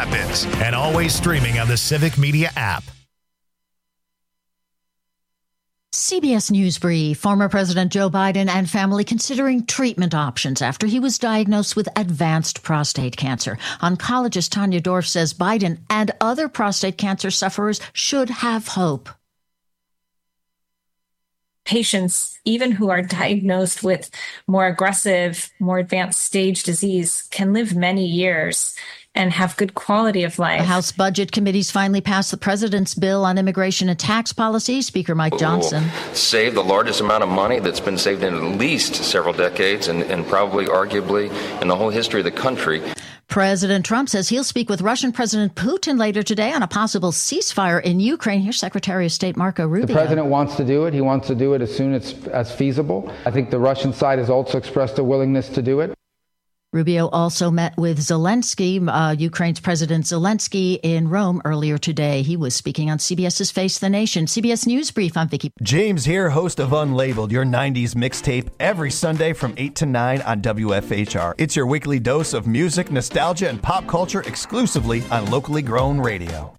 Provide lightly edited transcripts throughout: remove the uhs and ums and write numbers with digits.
Rapids, and always streaming on the Civic Media app. CBS News Brief. Former President Joe Biden and family considering treatment options after he was diagnosed with advanced prostate cancer. Oncologist Tanya Dorff says Biden and other prostate cancer sufferers should have hope. Patients, even who are diagnosed with more aggressive, more advanced stage disease, can live many years and have good quality of life. The House Budget Committee's finally passed the president's bill on immigration and tax policy. Speaker Mike Johnson. Save the largest amount of money that's been saved in at least several decades and probably arguably in the whole history of the country. President Trump says he'll speak with Russian President Putin later today on a possible ceasefire in Ukraine. Here's Secretary of State Marco Rubio. The president wants to do it. He wants to do it as soon as feasible. I think the Russian side has also expressed a willingness to do it. Rubio also met with Zelensky, Ukraine's President Zelensky, in Rome earlier today. He was speaking on CBS's Face the Nation. CBS News Brief, I'm Vicki. James here, host of Unlabeled, your 90s mixtape, every Sunday from 8 to 9 on WFHR. It's your weekly dose of music, nostalgia, and pop culture exclusively on locally grown radio.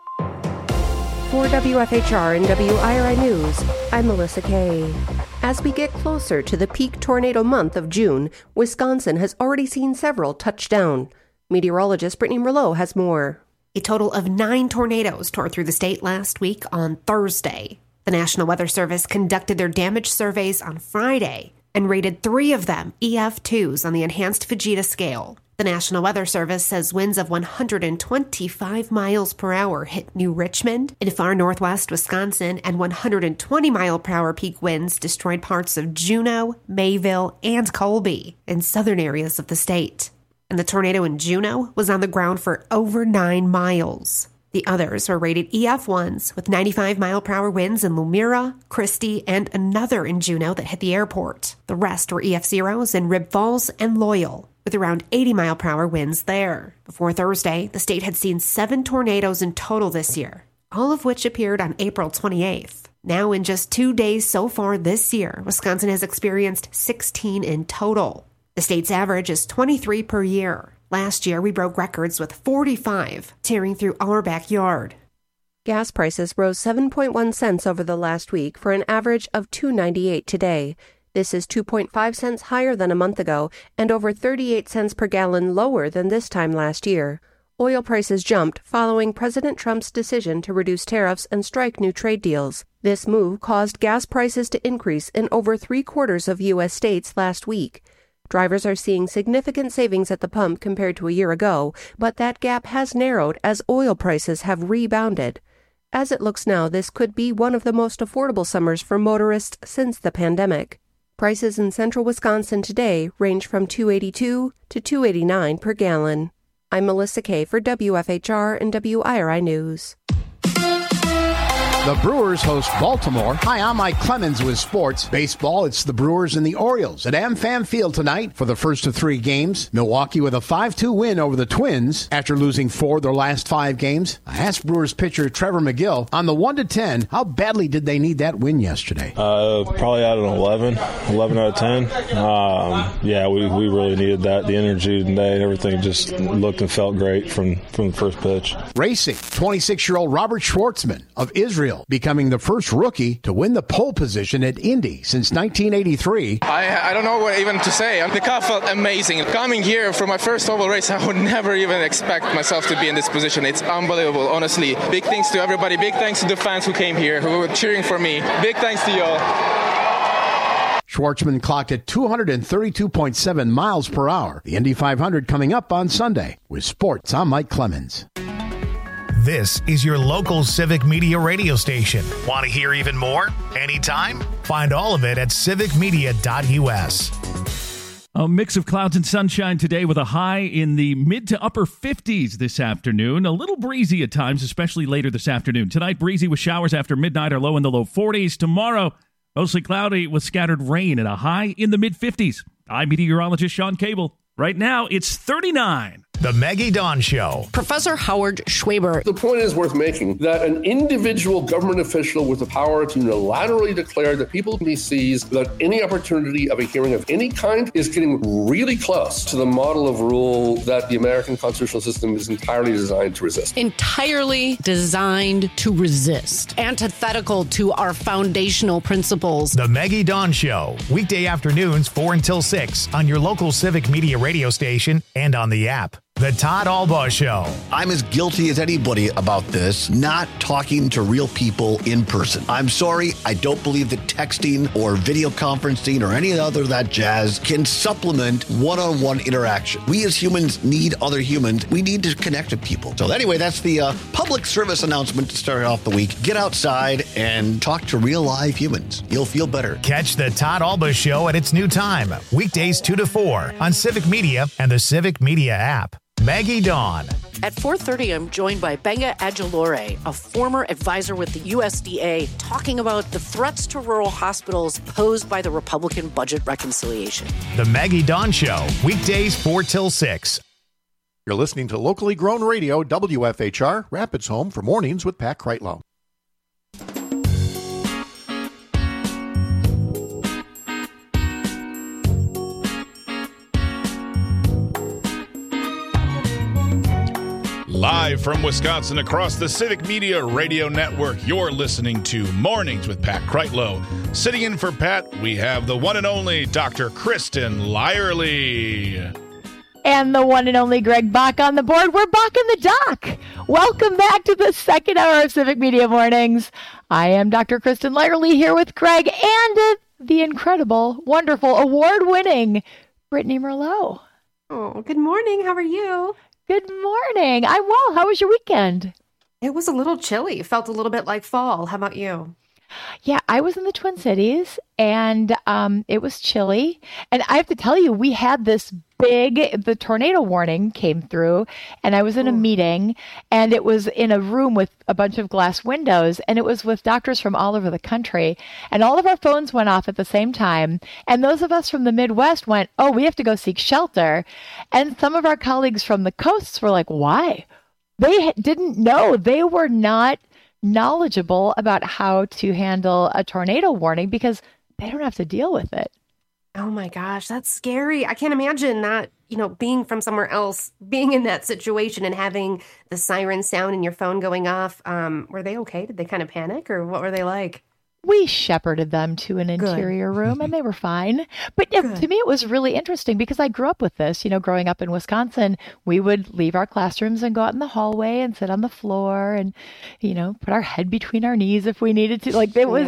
For WFHR and WIRI News, I'm Melissa Kay. As we get closer to the peak tornado month of June, Wisconsin has already seen several touch down. Meteorologist Brittany Merlot has more. A total of 9 tornadoes tore through the state last week on Thursday. The National Weather Service conducted their damage surveys on Friday and rated 3 of them EF2s on the enhanced Fujita scale. The National Weather Service says winds of 125 miles per hour hit New Richmond in far northwest Wisconsin, and 120-mile-per-hour peak winds destroyed parts of Juneau, Mayville, and Colby in southern areas of the state. And the tornado in Juneau was on the ground for over 9 miles. The others were rated EF1s with 95-mile-per-hour winds in Lumira, Christie, and another in Juneau that hit the airport. The rest were EF0s in Rib Falls and Loyal, with around 80-mile-per-hour winds there. Before Thursday, the state had seen 7 tornadoes in total this year, all of which appeared on April 28th. Now, in just 2 days so far this year, Wisconsin has experienced 16 in total. The state's average is 23 per year. Last year, we broke records with 45 tearing through our backyard. Gas prices rose 7.1 cents over the last week for an average of $2.98 today. This is 2.5 cents higher than a month ago and over 38 cents per gallon lower than this time last year. Oil prices jumped following President Trump's decision to reduce tariffs and strike new trade deals. This move caused gas prices to increase in over 3/4 of U.S. states last week. Drivers are seeing significant savings at the pump compared to a year ago, but that gap has narrowed as oil prices have rebounded. As it looks now, this could be one of the most affordable summers for motorists since the pandemic. Prices in central Wisconsin today range from $2.82 to $2.89 per gallon. I'm Melissa Kay for WFHR and WIRI News. The Brewers host Baltimore. Hi, I'm Mike Clemens with sports. Baseball, it's the Brewers and the Orioles at AmFam Field tonight for the first of 3 games. Milwaukee with a 5-2 win over the Twins after losing 4 of their last 5 games. I asked Brewers pitcher Trevor McGill on the 1-10, how badly did they need that win yesterday? Probably out of 11 out of 10. Yeah, we really needed that. The energy today and everything just looked and felt great from the first pitch. Racing, 26-year-old Robert Schwartzman of Israel, becoming the first rookie to win the pole position at Indy since 1983. I don't know what even to say. The car felt amazing. Coming here for my first oval race, I would never even expect myself to be in this position. It's unbelievable, honestly. Big thanks to everybody. Big thanks to the fans who came here, who were cheering for me. Big thanks to y'all. Schwartzman clocked at 232.7 miles per hour. The Indy 500 coming up on Sunday. With sports, I'm Mike Clemens. This is your local Civic Media radio station. Want to hear even more? Anytime? Find all of it at civicmedia.us. A mix of clouds and sunshine today with a high in the mid to upper 50s this afternoon. A little breezy at times, especially later this afternoon. Tonight, breezy with showers after midnight or low in the low 40s. Tomorrow, mostly cloudy with scattered rain and a high in the mid 50s. I'm meteorologist Sean Cable. Right now, it's 39. The Maggie Dawn Show. Professor Howard Schwaber. The point is worth making that an individual government official with the power to unilaterally declare that people can be seized without any opportunity of a hearing of any kind is getting really close to the model of rule that the American constitutional system is entirely designed to resist. Entirely designed to resist. Antithetical to our foundational principles. The Maggie Dawn Show. Weekday afternoons 4 until 6 on your local Civic Media radio station and on the app. The Todd Albaugh Show. I'm as guilty as anybody about this, not talking to real people in person. I'm sorry, I don't believe that texting or video conferencing or any other of that jazz can supplement one-on-one interaction. We as humans need other humans. We need to connect with people. So anyway, that's the public service announcement to start off the week. Get outside and talk to real live humans. You'll feel better. Catch the Todd Albaugh Show at its new time, weekdays 2 to 4 on Civic Media and the Civic Media app. Maggie Dawn. At 4:30, I'm joined by Benga Adjolore, a former advisor with the USDA, talking about the threats to rural hospitals posed by the Republican budget reconciliation. The Maggie Dawn Show, weekdays 4 till 6. You're listening to locally grown radio, WFHR, Rapids Home for Mornings with Pat Kreitlow. Live from Wisconsin across the Civic Media Radio Network, you're listening to Mornings with Pat Kreitlow. Sitting in for Pat, we have the one and only Dr. Kristen Lyerly. And the one and only Greg Bach on the board. We're Bach in the dock. Welcome back to the second hour of Civic Media Mornings. I am Dr. Kristen Lyerly here with Greg and the incredible, wonderful, award-winning Brittany Merlot. Oh, good morning. How are you? Good morning. I'm well. How was your weekend? It was a little chilly. It felt a little bit like fall. How about you? Yeah, I was in the Twin Cities, and it was chilly. And I have to tell you, we had this the tornado warning came through, and I was in a meeting, and it was in a room with a bunch of glass windows, and it was with doctors from all over the country. And all of our phones went off at the same time. And those of us from the Midwest went, oh, we have to go seek shelter. And some of our colleagues from the coasts were like, why? They didn't know. They were not knowledgeable about how to handle a tornado warning because they don't have to deal with it. Oh my gosh, that's scary. I can't imagine not, being from somewhere else, being in that situation and having the siren sound and your phone going off. Were they okay? Did they kind of panic or what were they like? We shepherded them to an interior room and they were fine. But to me, it was really interesting because I grew up with this. Growing up in Wisconsin, we would leave our classrooms and go out in the hallway and sit on the floor and, put our head between our knees if we needed to.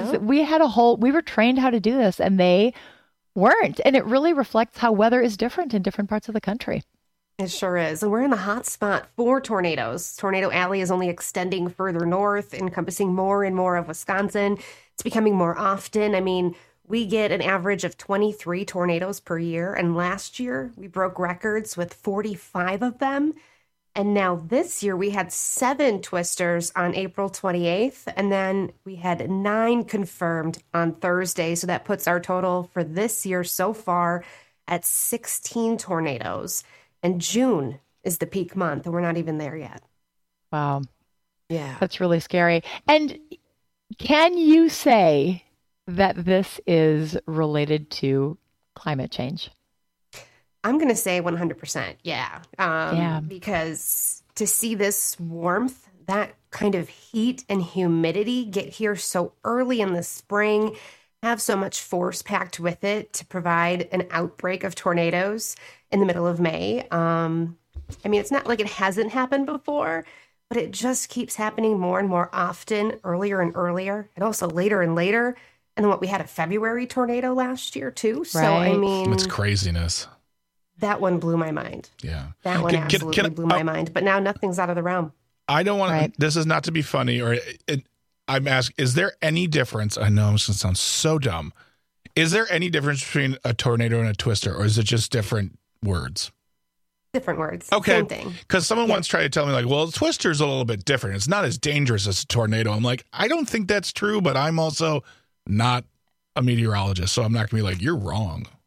We were trained how to do this and they weren't. And it really reflects how weather is different in different parts of the country. It sure is. And we're in the hot spot for tornadoes. Tornado Alley is only extending further north, encompassing more and more of Wisconsin. It's becoming more often. I mean, we get an average of 23 tornadoes per year. And last year, we broke records with 45 of them. And now this year, we had 7 twisters on April 28th. And then we had 9 confirmed on Thursday. So that puts our total for this year so far at 16 tornadoes. And June is the peak month, and we're not even there yet. Wow. Yeah. That's really scary. And can you say that this is related to climate change? I'm going to say 100%. Yeah. Because to see this warmth, that kind of heat and humidity get here so early in the spring, have so much force packed with it to provide an outbreak of tornadoes in the middle of May. It's not like it hasn't happened before, but it just keeps happening more and more often, earlier and earlier, and also later and later. And then we had a February tornado last year too. So, right. It's craziness. That one blew my mind. Yeah. That one absolutely blew my mind. But now nothing's out of the realm. I don't want to, this is not to be funny I'm asking, is there any difference? I know it's going to sound so dumb. Is there any difference between a tornado and a twister, or is it just different words? Different words. Okay. Same thing. Because someone once tried to tell me, a twister's a little bit different. It's not as dangerous as a tornado. I'm like, I don't think that's true, but I'm also not a meteorologist, so I'm not going to be like, you're wrong.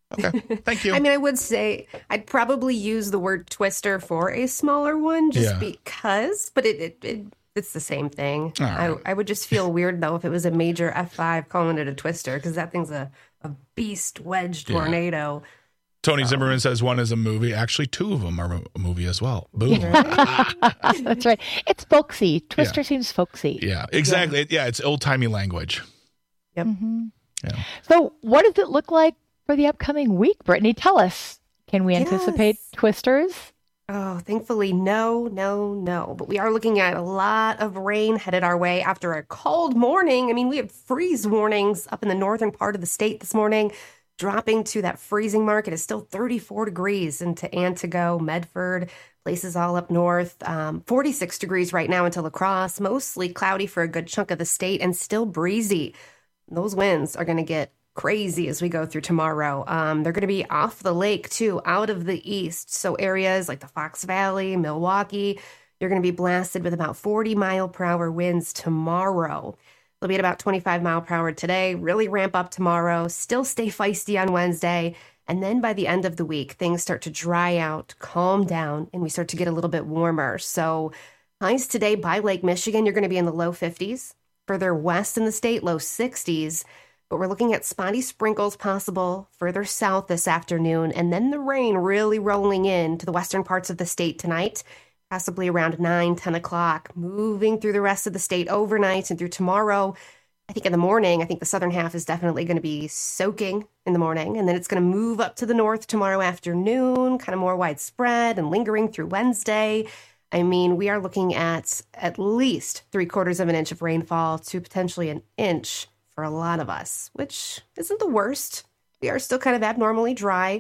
Okay, thank you. I mean, I would say I'd probably use the word twister for a smaller one just because, but it's the same thing. Right. I would just feel weird, though, if it was a major F5 calling it a twister, because that thing's a beast wedge tornado. Tony Zimmerman says one is a movie. Actually, two of them are a movie as well. Boom. That's right. It's folksy. Twister seems folksy. Yeah, exactly. Yeah, it's old-timey language. Yep. Mm-hmm. Yeah. So what does it look like for the upcoming week, Brittany? Tell us. Can we anticipate twisters? Oh, thankfully, no. But we are looking at a lot of rain headed our way after a cold morning. I mean, we had freeze warnings up in the northern part of the state this morning, dropping to that freezing mark. It is still 34 degrees into Antigo, Medford, places all up north. 46 degrees right now into La Crosse, mostly cloudy for a good chunk of the state and still breezy. Those winds are going to get crazy as we go through tomorrow. They're going to be off the lake too, out of the east. So areas like the Fox Valley, Milwaukee, you're going to be blasted with about 40 mile per hour winds tomorrow. They'll be at about 25 mile per hour today, really ramp up tomorrow, still stay feisty on Wednesday. And then by the end of the week, things start to dry out, calm down, and we start to get a little bit warmer. So highs today by Lake Michigan, you're going to be in the low 50s. Further west in the state, low 60s. But we're looking at spotty sprinkles possible further south this afternoon, and then the rain really rolling in to the western parts of the state tonight, possibly around 9, 10 o'clock, moving through the rest of the state overnight and through tomorrow. I think in the morning, I think the southern half is definitely going to be soaking in the morning, and then it's going to move up to the north tomorrow afternoon, kind of more widespread and lingering through Wednesday. I mean, we are looking at least 3/4 of an inch of rainfall to potentially an inch for a lot of us, which isn't the worst. We are still kind of abnormally dry.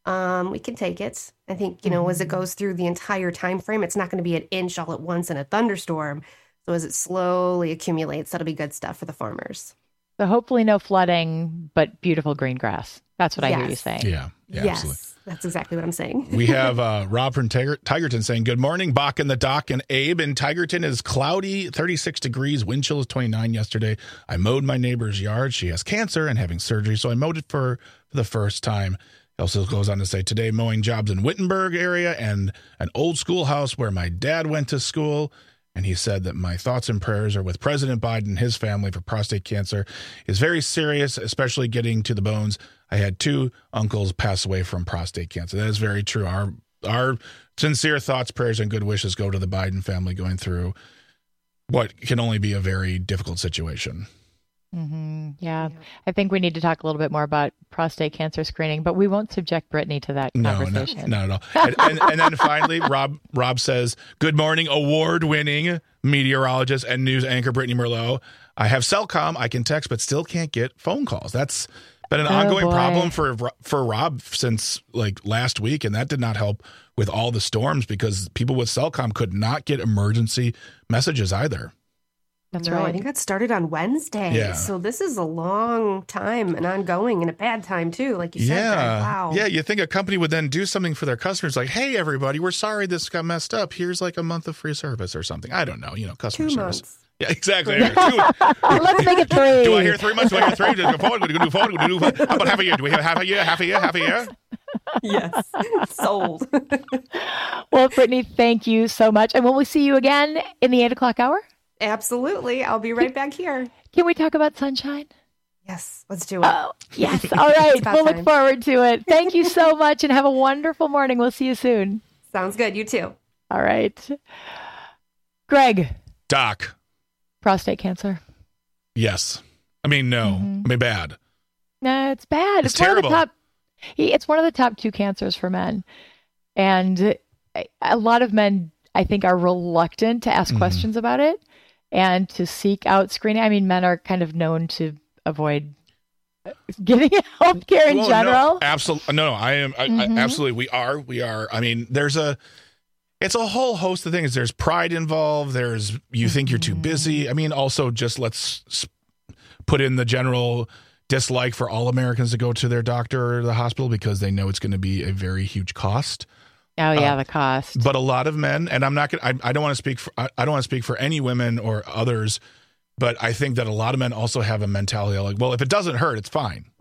We can take it. I think, as it goes through the entire time frame, it's not going to be an inch all at once in a thunderstorm. So as it slowly accumulates, that'll be good stuff for the farmers. So hopefully no flooding, but beautiful green grass. That's what I hear you saying. Yeah, yes, absolutely. That's exactly what I'm saying. We have Rob from Tigerton saying, good morning, Bach in the dock, and Abe in Tigerton is cloudy, 36 degrees, wind chill is 29 yesterday. I mowed my neighbor's yard. She has cancer and having surgery, so I mowed it for the first time. He also goes on to say, today mowing jobs in Wittenberg area and an old schoolhouse where my dad went to school. And he said that my thoughts and prayers are with President Biden and his family for prostate cancer. Is very serious, especially getting to the bones. I had 2 uncles pass away from prostate cancer. That is very true. Our sincere thoughts, prayers, and good wishes go to the Biden family going through what can only be a very difficult situation. Mm-hmm. Yeah. I think we need to talk a little bit more about prostate cancer screening, but we won't subject Brittany to that conversation. No, not at all. And then finally, Rob says, good morning, award-winning meteorologist and news anchor Brittany Merlot. I have Cellcom. I can text, but still can't get phone calls. That's been an ongoing problem for Rob since like last week, and that did not help with all the storms because people with Cellcom could not get emergency messages either. That's right. I think that started on Wednesday. Yeah. So this is a long time and ongoing and a bad time too, like you said. Yeah. Wow. Yeah, you think a company would then do something for their customers like, hey, everybody, we're sorry this got messed up. Here's like a month of free service or something. I don't know, customer 2 service. months. Yeah, exactly. Let's make it 3. Do I hear 3 months? Do I hear 3? Just go forward. We're going to do forward. We're going to do how about half a year? Do we have half a year? Half a year? Half a year? Yes. Sold. Well, Brittany, thank you so much. And will we see you again in the 8 o'clock hour? Absolutely. I'll be right back here. Can we talk about sunshine? Yes, let's do it. Oh, yes. All right. We'll look forward to it. Thank you so much and have a wonderful morning. We'll see you soon. Sounds good. You too. All right. Greg. Doc. Prostate cancer. Yes. I mean, no. Mm-hmm. I mean, bad. No, it's bad. It's terrible. It's one of the top 2 cancers for men. And a lot of men, I think, are reluctant to ask questions about it and to seek out screening. I mean, men are kind of known to avoid getting health care in general. No, absolutely. No, I am. Absolutely. We are. I mean, it's a whole host of things. There's pride involved. You think you're too busy. I mean, also just let's put in the general dislike for all Americans to go to their doctor or the hospital because they know it's going to be a very huge cost. Oh yeah, the cost. But a lot of men, and I'm not going. I don't want to speak for any women or others, but I think that a lot of men also have a mentality like, well, if it doesn't hurt, it's fine.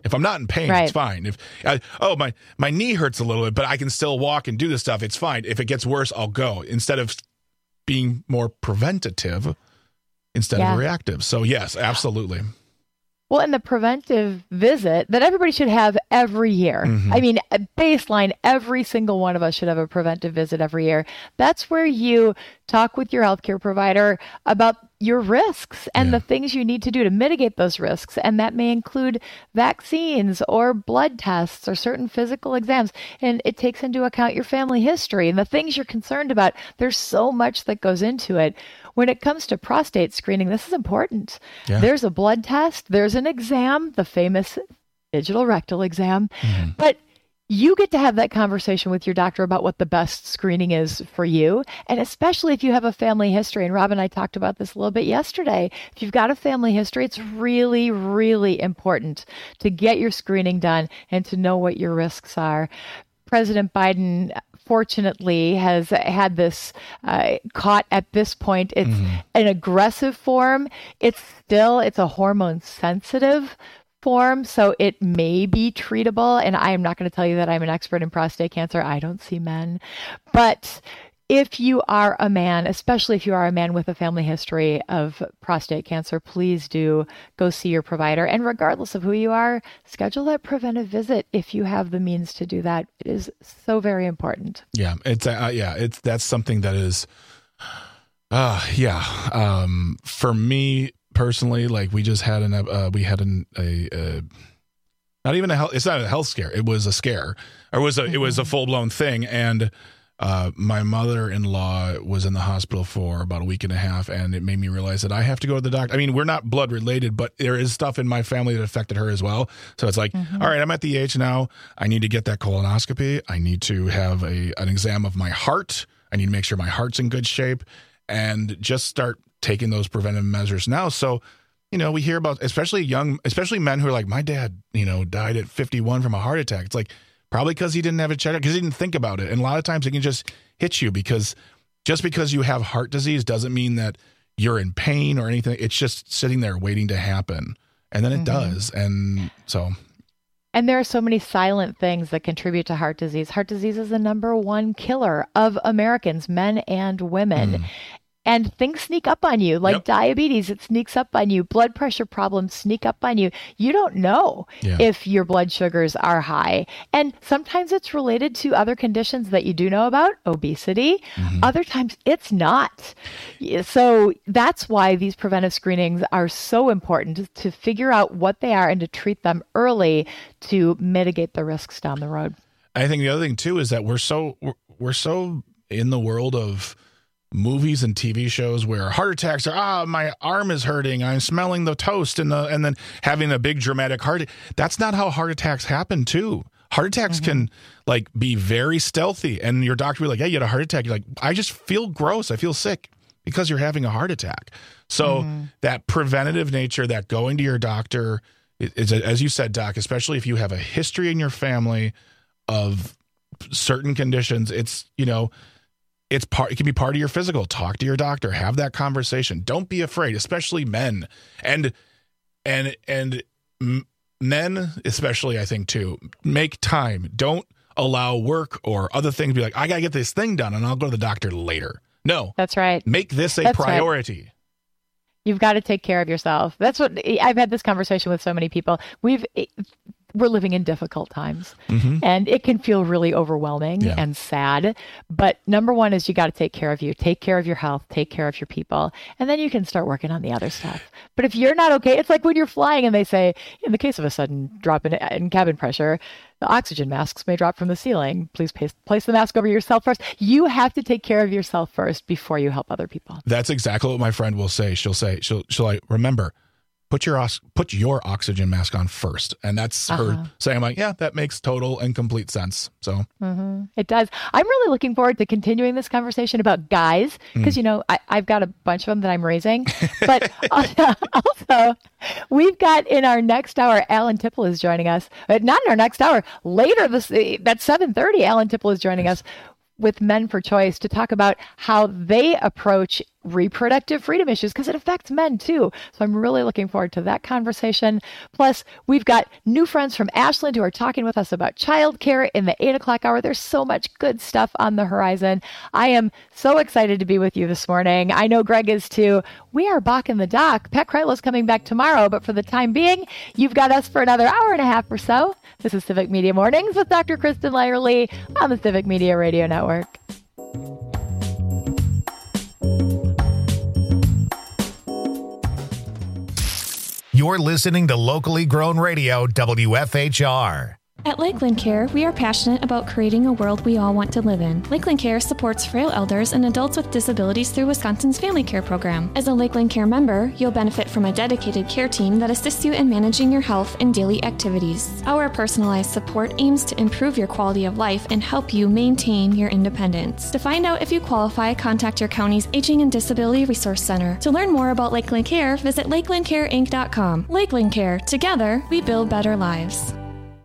If I'm not in pain, it's fine. If my knee hurts a little bit, but I can still walk and do this stuff, it's fine. If it gets worse, I'll go, instead of being more preventative instead of reactive. So yes, absolutely. Well, and the preventive visit that everybody should have every year. I mean, a baseline, every single one of us should have a preventive visit every year. That's where you talk with your healthcare provider about your risks and the things you need to do to mitigate those risks. And that may include vaccines or blood tests or certain physical exams. And it takes into account your family history and the things you're concerned about. There's so much that goes into it. When it comes to prostate screening, this is important. Yeah. There's a blood test, there's an exam, the famous digital rectal exam, but you get to have that conversation with your doctor about what the best screening is for you. And especially if you have a family history. And Rob and I talked about this a little bit yesterday. If you've got a family history, it's really, really important to get your screening done and to know what your risks are. President Biden, fortunately, has had this caught at this point. It's an aggressive form. It's a hormone sensitive form, so it may be treatable. And I am not going to tell you that I'm an expert in prostate cancer. I don't see men. But if you are a man, especially if you are a man with a family history of prostate cancer, please do go see your provider. And regardless of who you are, schedule that preventive visit if you have the means to do that. It is so very important. Yeah, that's something that is, for me personally, like we just had not even it's not a health scare. It was a scare, or it was a full blown thing, and. My mother-in-law was in the hospital for about a week and a half, and it made me realize that I have to go to the doctor. I mean, we're not blood related, but there is stuff in my family that affected her as well. So it's like, all right, I'm at the age now. I need to get that colonoscopy. I need to have an exam of my heart. I need to make sure my heart's in good shape, and just start taking those preventive measures now. So, we hear about, especially men who are like, my dad, died at 51 from a heart attack. It's like, probably because he didn't have a checkup, because he didn't think about it. And a lot of times it can just hit you, because just because you have heart disease doesn't mean that you're in pain or anything. It's just sitting there waiting to happen. And then it does. And so. And there are so many silent things that contribute to heart disease. Heart disease is the number one killer of Americans, men and women. And things sneak up on you, like diabetes, it sneaks up on you. Blood pressure problems sneak up on you. You don't know if your blood sugars are high. And sometimes it's related to other conditions that you do know about, obesity. Other times it's not. So that's why these preventive screenings are so important, to figure out what they are and to treat them early to mitigate the risks down the road. I think the other thing too is that we're so in the world of movies and TV shows where heart attacks are, my arm is hurting, I'm smelling the toast, and then having a big dramatic heart. That's not how heart attacks happen too. Heart attacks can be very stealthy, and your doctor will be like, hey, you had a heart attack. You're like, I just feel gross. I feel sick, because you're having a heart attack. So that preventative nature, that going to your doctor, is, as you said, Doc, especially if you have a history in your family of certain conditions, it's, it can be part of your physical. Talk to your doctor. Have that conversation. Don't be afraid, especially men. And men, especially, I think, too, make time. Don't allow work or other things to be like, I got to get this thing done and I'll go to the doctor later. No. That's right. Make this a priority. Right. You've got to take care of yourself. That's what I've had this conversation with so many people. We're living in difficult times, and it can feel really overwhelming and sad. But number one is you got to take care of you, take care of your health, take care of your people, and then you can start working on the other stuff. But if you're not okay, it's like when you're flying and they say, in the case of a sudden drop in cabin pressure, the oxygen masks may drop from the ceiling. Please place the mask over yourself first. You have to take care of yourself first before you help other people. That's exactly what my friend will say. She'll remember, put your oxygen mask on first. And that's her saying, I'm like, yeah, that makes total and complete sense. So it does. I'm really looking forward to continuing this conversation about guys, because, I've got a bunch of them that I'm raising. But also, we've got in our next hour, Alan Tipple is joining us. Not in our next hour. Later, that's 7:30, Alan Tipple is joining us with Men for Choice to talk about how they approach reproductive freedom issues, because it affects men too. So I'm really looking forward to that conversation. Plus, we've got new friends from Ashland who are talking with us about childcare in the 8 o'clock hour. There's so much good stuff on the horizon. I am so excited to be with you this morning. I know Greg is too. We are back in the dock. Pat Kreitlow's coming back tomorrow, but for the time being, you've got us for another hour and a half or so. This is Civic Media Mornings with Dr. Kristen Lyerly on the Civic Media Radio Network. You're listening to Locally Grown Radio, WFHR. At Lakeland Care, we are passionate about creating a world we all want to live in. Lakeland Care supports frail elders and adults with disabilities through Wisconsin's Family Care Program. As a Lakeland Care member, you'll benefit from a dedicated care team that assists you in managing your health and daily activities. Our personalized support aims to improve your quality of life and help you maintain your independence. To find out if you qualify, contact your county's Aging and Disability Resource Center. To learn more about Lakeland Care, visit lakelandcareinc.com. Lakeland Care. Together, we build better lives.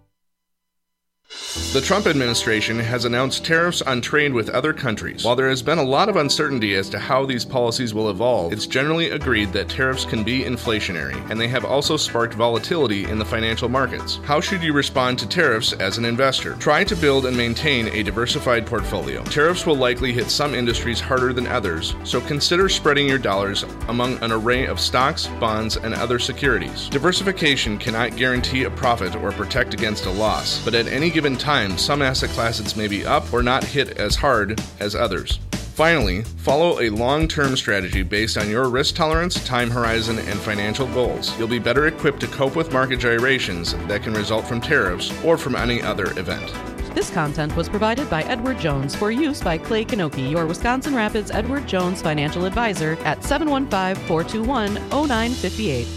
The Trump administration has announced tariffs on trade with other countries. While there has been a lot of uncertainty as to how these policies will evolve, it's generally agreed that tariffs can be inflationary, and they have also sparked volatility in the financial markets. How should you respond to tariffs as an investor? Try to build and maintain a diversified portfolio. Tariffs will likely hit some industries harder than others, so consider spreading your dollars among an array of stocks, bonds, and other securities. Diversification cannot guarantee a profit or protect against a loss, but at any given time, some asset classes may be up or not hit as hard as others. Finally, follow a long-term strategy based on your risk tolerance, time horizon, and financial goals. You'll be better equipped to cope with market gyrations that can result from tariffs or from any other event. This content was provided by Edward Jones for use by Clay Kanoki, your Wisconsin Rapids Edward Jones financial advisor at 715-421-0958.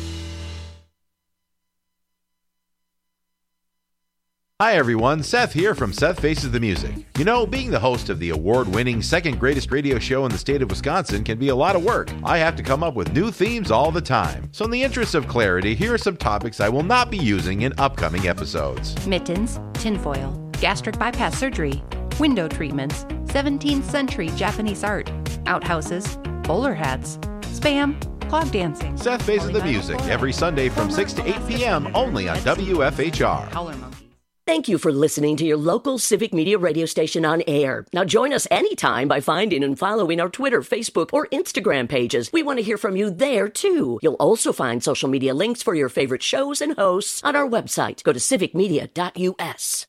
Hi everyone, Seth here from Seth Faces the Music. You know, being the host of the award-winning second greatest radio show in the state of Wisconsin can be a lot of work. I have to come up with new themes all the time. So in the interest of clarity, here are some topics I will not be using in upcoming episodes. Mittens, tinfoil, gastric bypass surgery, window treatments, 17th century Japanese art, outhouses, bowler hats, spam, clog dancing. Seth Faces the Music every Sunday from 6 to 8 p.m. only on WFHR. Thank you for listening to your local Civic Media radio station on air. Now join us anytime by finding and following our Twitter, Facebook, or Instagram pages. We want to hear from you there, too. You'll also find social media links for your favorite shows and hosts on our website. Go to civicmedia.us.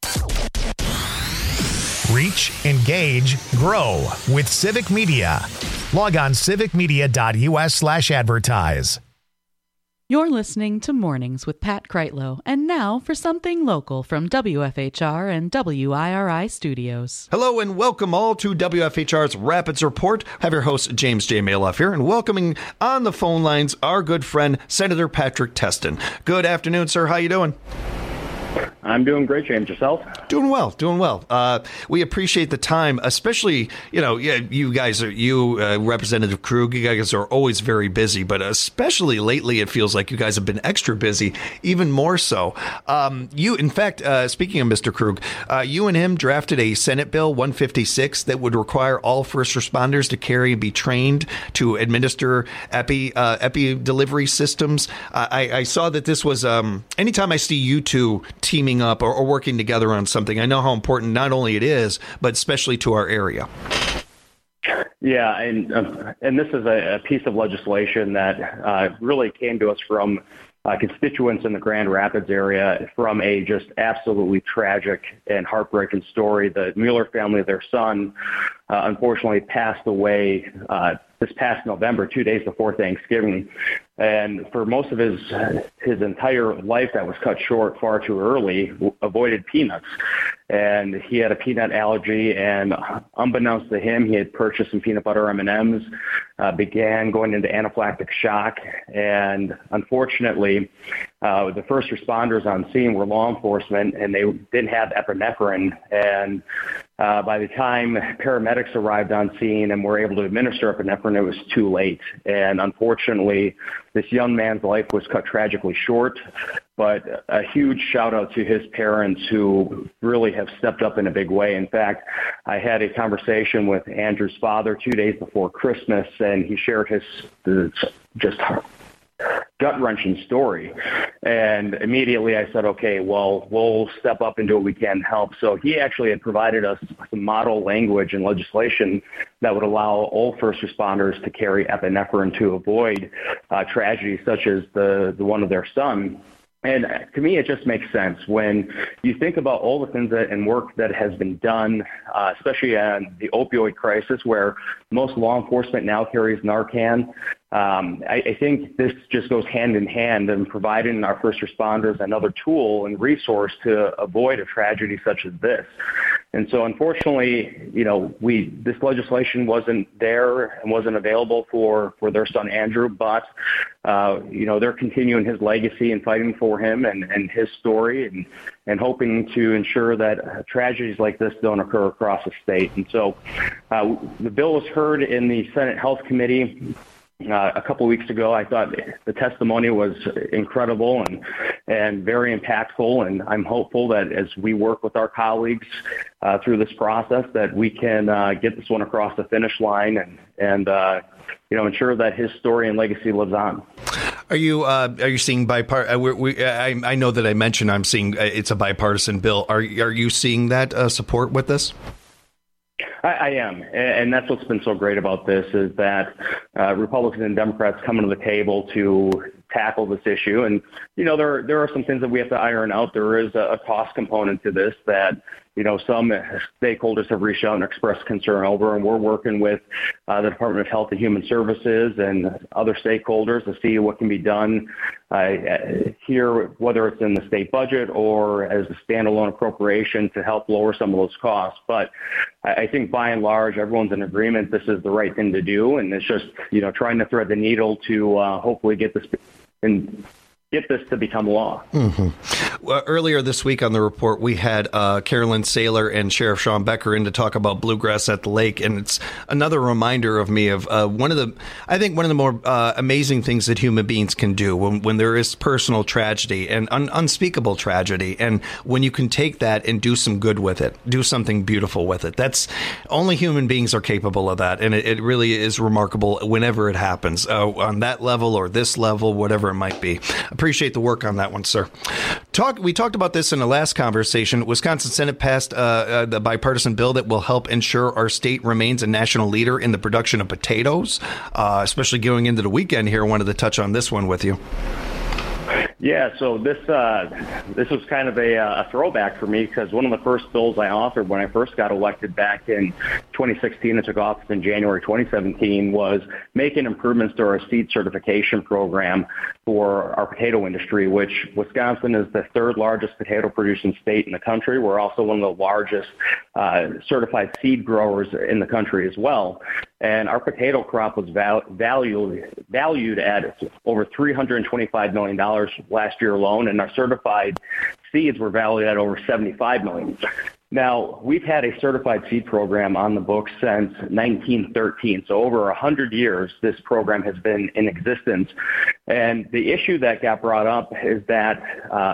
Reach, engage, grow with Civic Media. Log on civicmedia.us/advertise. You're listening to Mornings with Pat Kreitlow, and now for something local from WFHR and WIRI Studios. Hello and welcome all to WFHR's Rapids Report. I have your host, James J. Maloff here, and welcoming on the phone lines our good friend, Senator Patrick Testin. Good afternoon, sir. How you doing? I'm doing great, James. Yourself? Doing well. We appreciate the time, especially, you guys are, Representative Krug, you guys are always very busy, but especially lately it feels like you guys have been extra busy, even more so. In fact, speaking of Mr. Krug, you and him drafted a Senate Bill 156 that would require all first responders to carry and be trained to administer epi delivery systems. I saw that this was, anytime I see you two teaming up or working together on something, I know how important not only it is, but especially to our area. Yeah, and this is a piece of legislation that really came to us from constituents in the Grand Rapids area from a just absolutely tragic and heartbreaking story. The Mueller family, their son, unfortunately passed away this past November, 2 days before Thanksgiving. And for most of his entire life that was cut short far too early, avoided peanuts. And he had a peanut allergy, and unbeknownst to him, he had purchased some peanut butter M&Ms, began going into anaphylactic shock. And unfortunately, the first responders on scene were law enforcement, and they didn't have epinephrine. And By the time paramedics arrived on scene and were able to administer epinephrine, it was too late. And unfortunately, this young man's life was cut tragically short. But a huge shout out to his parents who really have stepped up in a big way. In fact, I had a conversation with Andrew's father 2 days before Christmas, and he shared his just gut-wrenching story. And immediately I said, okay, well, we'll step up and do what we can to help. So he actually had provided us some model language and legislation that would allow all first responders to carry epinephrine to avoid tragedies such as the one of their son. And to me, it just makes sense when you think about all the things and work that has been done, especially on the opioid crisis, where most law enforcement now carries Narcan. I think this just goes hand in hand in providing our first responders another tool and resource to avoid a tragedy such as this. And so, unfortunately, this legislation wasn't there and wasn't available for their son Andrew, but they're continuing his legacy and fighting for him and his story and hoping to ensure that tragedies like this don't occur across the state. And so, the bill was heard in the Senate Health Committee a couple of weeks ago. I thought the testimony was incredible and very impactful, and I'm hopeful that as we work with our colleagues through this process, that we can get this one across the finish line and ensure that his story and legacy lives on. Are you seeing bipartisan? I know that I mentioned I'm seeing it's a bipartisan bill. Are you seeing that support with this? I am, and that's what's been so great about this is that Republicans and Democrats coming to the table to tackle this issue. And, there are some things that we have to iron out. There is a cost component to this that, some stakeholders have reached out and expressed concern over, and we're working with the Department of Health and Human Services and other stakeholders to see what can be done here, whether it's in the state budget or as a standalone appropriation to help lower some of those costs. But I think by and large, everyone's in agreement this is the right thing to do, and it's just, trying to thread the needle to hopefully get this to become law. Mm-hmm. Well, earlier this week on the report, we had Carolyn Saylor and Sheriff Sean Becker in to talk about bluegrass at the lake, and it's another reminder of me of one of the more amazing things that human beings can do when there is personal tragedy and unspeakable tragedy, and when you can take that and do some good with it, do something beautiful with it. That's only human beings are capable of that, and it really is remarkable whenever it happens on that level or this level, whatever it might be. Appreciate the work on that one, sir. We talked about this in the last conversation. Wisconsin Senate passed the bipartisan bill that will help ensure our state remains a national leader in the production of potatoes, especially going into the weekend here. I wanted to touch on this one with you. Yeah, so this was kind of a throwback for me because one of the first bills I authored when I first got elected back in 2016 and took office in January 2017 was making improvements to our seed certification program for our potato industry, which Wisconsin is the third largest potato producing state in the country. We're also one of the largest certified seed growers in the country as well. And our potato crop was valued at over $325 million last year alone, and our certified seeds were valued at over $75 million. Now, we've had a certified seed program on the books since 1913, so over 100 years this program has been in existence. And the issue that got brought up is that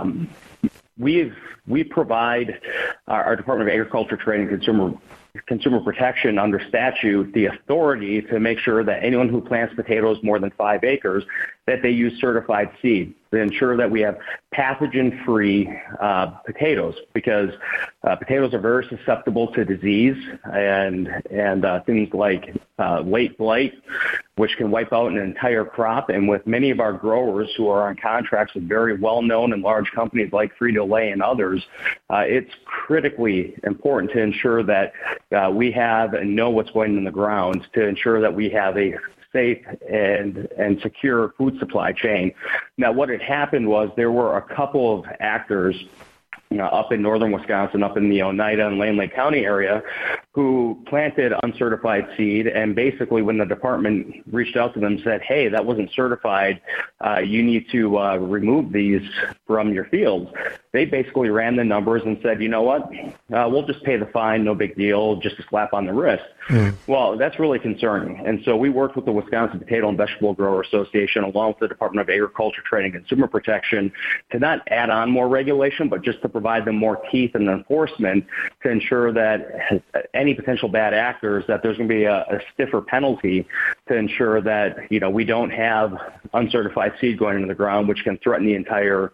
we provide our Department of Agriculture, Trade, and Consumer Protection under statute the authority to make sure that anyone who plants potatoes more than 5 acres, that they use certified seed to ensure that we have pathogen-free potatoes, because potatoes are very susceptible to disease and things like late blight, which can wipe out an entire crop. And with many of our growers who are on contracts with very well-known and large companies like Frito-Lay and others, it's critically important to ensure that we have and know what's going in the ground to ensure that we have a safe and secure food supply chain. Now, what had happened was there were a couple of actors up in northern Wisconsin, up in the Oneida and Lane Lake County area, who planted uncertified seed, and basically when the department reached out to them said, hey, that wasn't certified, you need to remove these from your fields, they basically ran the numbers and said, you know what, we'll just pay the fine, no big deal, just a slap on the wrist. Well, that's really concerning. And so we worked with the Wisconsin Potato and Vegetable Grower Association along with the Department of Agriculture, Trade, and Consumer Protection to not add on more regulation, but just to provide them more teeth and enforcement to ensure that any potential bad actors, that there's going to be a stiffer penalty to ensure that, you know, we don't have uncertified seed going into the ground, which can threaten the entire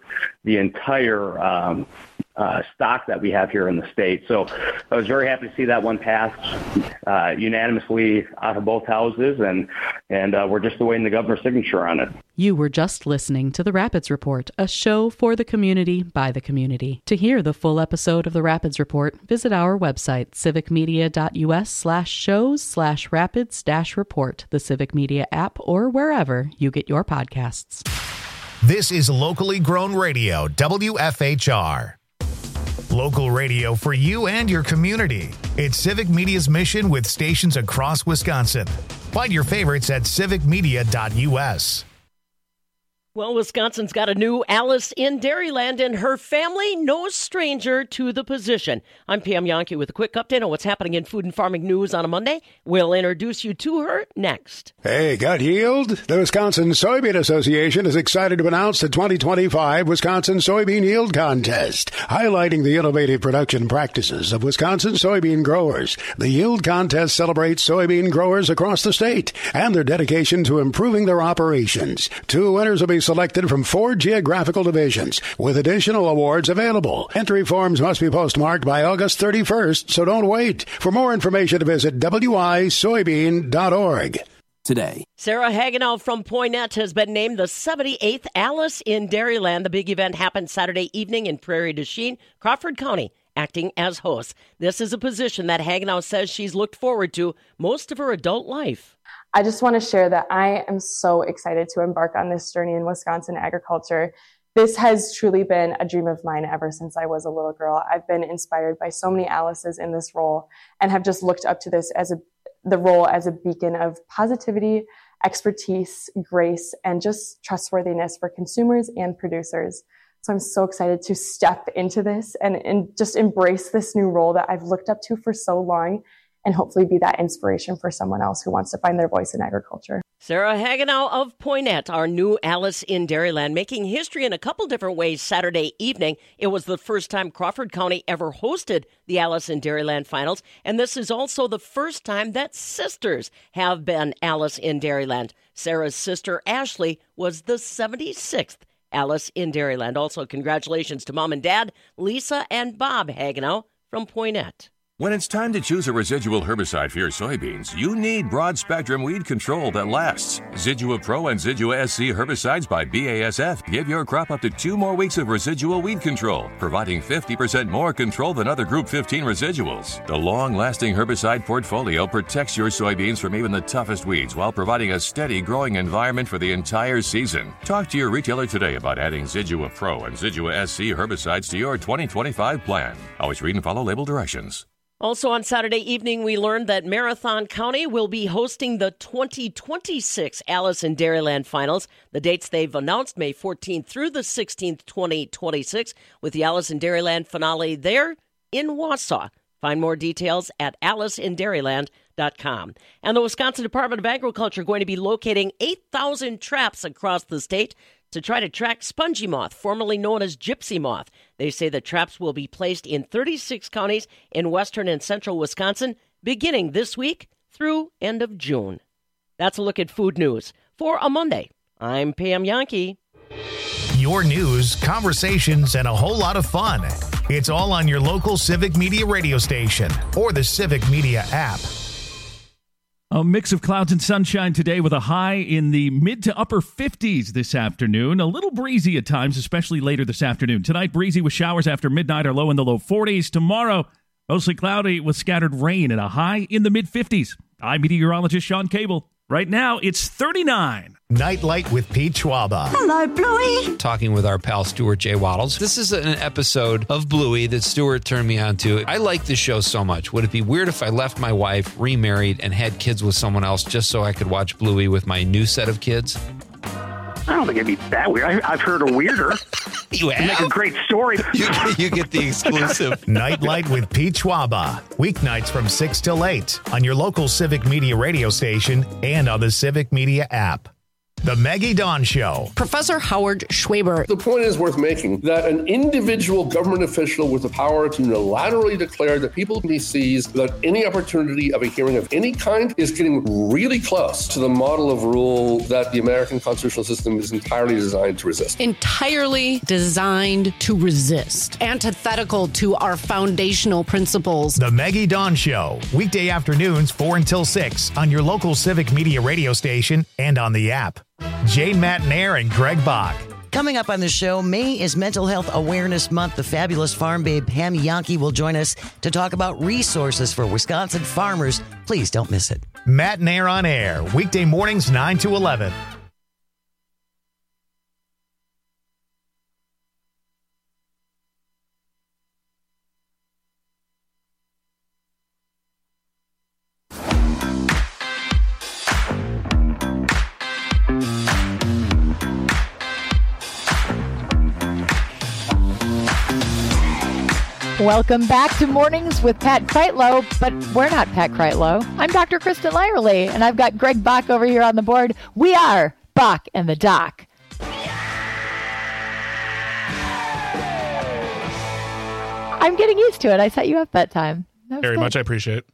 stock that we have here in the state. So I was very happy to see that one pass unanimously out of both houses, and we're just awaiting the governor's signature on it. You were just listening to The Rapids Report, a show for the community by the community. To hear the full episode of The Rapids Report, visit our website, civicmedia.us/shows/rapids-report, the Civic Media app, or wherever you get your podcasts. This is locally grown radio, WFHR. Local radio for you and your community. It's Civic Media's mission with stations across Wisconsin. Find your favorites at civicmedia.us. Well, Wisconsin's got a new Alice in Dairyland, and her family no stranger to the position. I'm Pam Yonke with a quick update on what's happening in food and farming news on a Monday. We'll introduce you to her next. Hey, gut yield? The Wisconsin Soybean Association is excited to announce the 2025 Wisconsin Soybean Yield Contest, highlighting the innovative production practices of Wisconsin soybean growers. The Yield Contest celebrates soybean growers across the state and their dedication to improving their operations. 2 winners will be selected from 4 geographical divisions, with additional awards available. Entry forms must be postmarked by August 31st, so don't wait. For more information, visit wisoybean.org. Today, Sarah Hagenow from Poynette has been named the 78th Alice in Dairyland. The big event happened Saturday evening in Prairie du Chien, Crawford County, acting as host. This is a position that Hagenow says she's looked forward to most of her adult life. I just want to share that I am so excited to embark on this journey in Wisconsin agriculture. This has truly been a dream of mine ever since I was a little girl. I've been inspired by so many Alices in this role and have just looked up to this as the role as a beacon of positivity, expertise, grace, and just trustworthiness for consumers and producers. So I'm so excited to step into this and just embrace this new role that I've looked up to for so long, and hopefully be that inspiration for someone else who wants to find their voice in agriculture. Sarah Hagenow of Poynette, our new Alice in Dairyland, making history in a couple different ways Saturday evening. It was the first time Crawford County ever hosted the Alice in Dairyland finals, and this is also the first time that sisters have been Alice in Dairyland. Sarah's sister, Ashley, was the 76th Alice in Dairyland. Also, congratulations to Mom and Dad, Lisa and Bob Hagenow from Poynette. When it's time to choose a residual herbicide for your soybeans, you need broad-spectrum weed control that lasts. Zidua Pro and Zidua SC herbicides by BASF give your crop up to 2 more weeks of residual weed control, providing 50% more control than other Group 15 residuals. The long-lasting herbicide portfolio protects your soybeans from even the toughest weeds while providing a steady growing environment for the entire season. Talk to your retailer today about adding Zidua Pro and Zidua SC herbicides to your 2025 plan. Always read and follow label directions. Also on Saturday evening, we learned that Marathon County will be hosting the 2026 Alice in Dairyland Finals. The dates they've announced, May 14th through the 16th, 2026, with the Alice in Dairyland finale there in Wausau. Find more details at aliceinDairyland.com. And the Wisconsin Department of Agriculture going to be locating 8,000 traps across the state to try to track spongy moth, formerly known as gypsy moth. They say the traps will be placed in 36 counties in western and central Wisconsin, beginning this week through end of June. That's a look at food news for a Monday. I'm Pam Yonke. Your news, conversations, and a whole lot of fun. It's all on your local Civic Media radio station or the Civic Media app. A mix of clouds and sunshine today with a high in the mid to upper 50s this afternoon. A little breezy at times, especially later this afternoon. Tonight, breezy with showers after midnight or low in the low 40s. Tomorrow, mostly cloudy with scattered rain and a high in the mid 50s. I'm meteorologist Sean Cable. Right now, it's 39. Nightlight with Pete Schwaba. Hello, Bluey. Talking with our pal Stuart J. Waddles. This is an episode of Bluey that Stuart turned me on to. I like this show so much. Would it be weird if I left my wife, remarried, and had kids with someone else just so I could watch Bluey with my new set of kids? I don't think it'd be that weird. I've heard a weirder. You have? Make a great story. You get the exclusive. Nightlight with Pete Schwaba. Weeknights from 6 till 8 on your local Civic Media radio station and on the Civic Media app. The Maggie Dawn Show. Professor Howard Schwaber. The point is worth making that an individual government official with the power to unilaterally declare that people he sees without any opportunity of a hearing of any kind is getting really close to the model of rule that the American constitutional system is entirely designed to resist. Entirely designed to resist. Antithetical to our foundational principles. The Maggie Dawn Show. Weekday afternoons 4 until 6 on your local Civic Media radio station and on the app. Jane Matnair and Greg Bach. Coming up on the show, May is Mental Health Awareness Month. The fabulous farm babe Pam Yankee will join us to talk about resources for Wisconsin farmers. Please don't miss it. Matnair on air, weekday mornings 9 to 11. Welcome back to Mornings with Pat Kreitlow, but we're not Pat Kreitlow. I'm Dr. Kristen Lyerly, and I've got Greg Bach over here on the board. We are Bach and the Doc. I'm getting used to it. I set you up that time. That Very good. much. I appreciate it.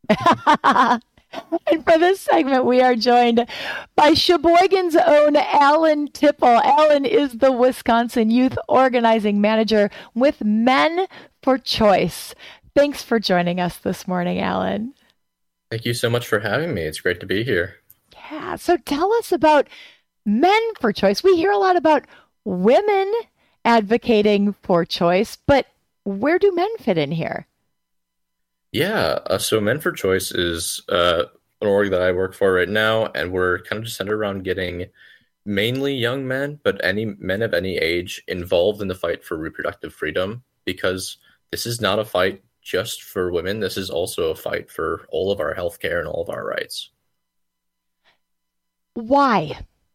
And for this segment, we are joined by Sheboygan's own Alan Tipple. Alan is the Wisconsin Youth Organizing Manager with Men for Choice. Thanks for joining us this morning, Alan. Thank you so much for having me. It's great to be here. Yeah, so tell us about Men for Choice. We hear a lot about women advocating for choice, but where do men fit in here? Yeah, so Men for Choice is an org that I work for right now, and we're kind of just centered around getting mainly young men, but any men of any age involved in the fight for reproductive freedom, because this is not a fight just for women. This is also a fight for all of our healthcare and all of our rights. Why?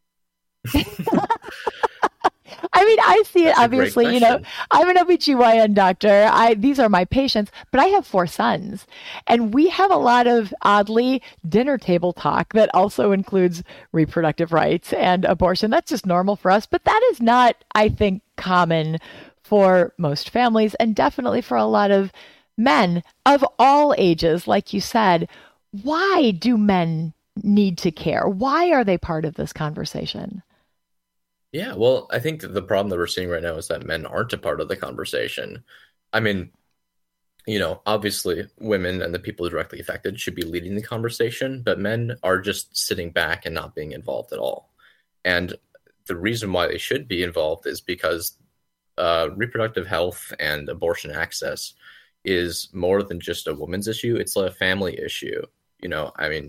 I mean, I see it, obviously, you know, I'm an OBGYN doctor. These are my patients, but I have 4 sons. And we have a lot of, oddly, dinner table talk that also includes reproductive rights and abortion. That's just normal for us. But that is not, I think, common for most families and definitely for a lot of men of all ages. Like you said, why do men need to care? Why are they part of this conversation? Yeah, well, I think the problem that we're seeing right now is that men aren't a part of the conversation. I mean, you know, obviously women and the people directly affected should be leading the conversation, but men are just sitting back and not being involved at all. And the reason why they should be involved is because reproductive health and abortion access is more than just a woman's issue. It's a family issue. You know, I mean,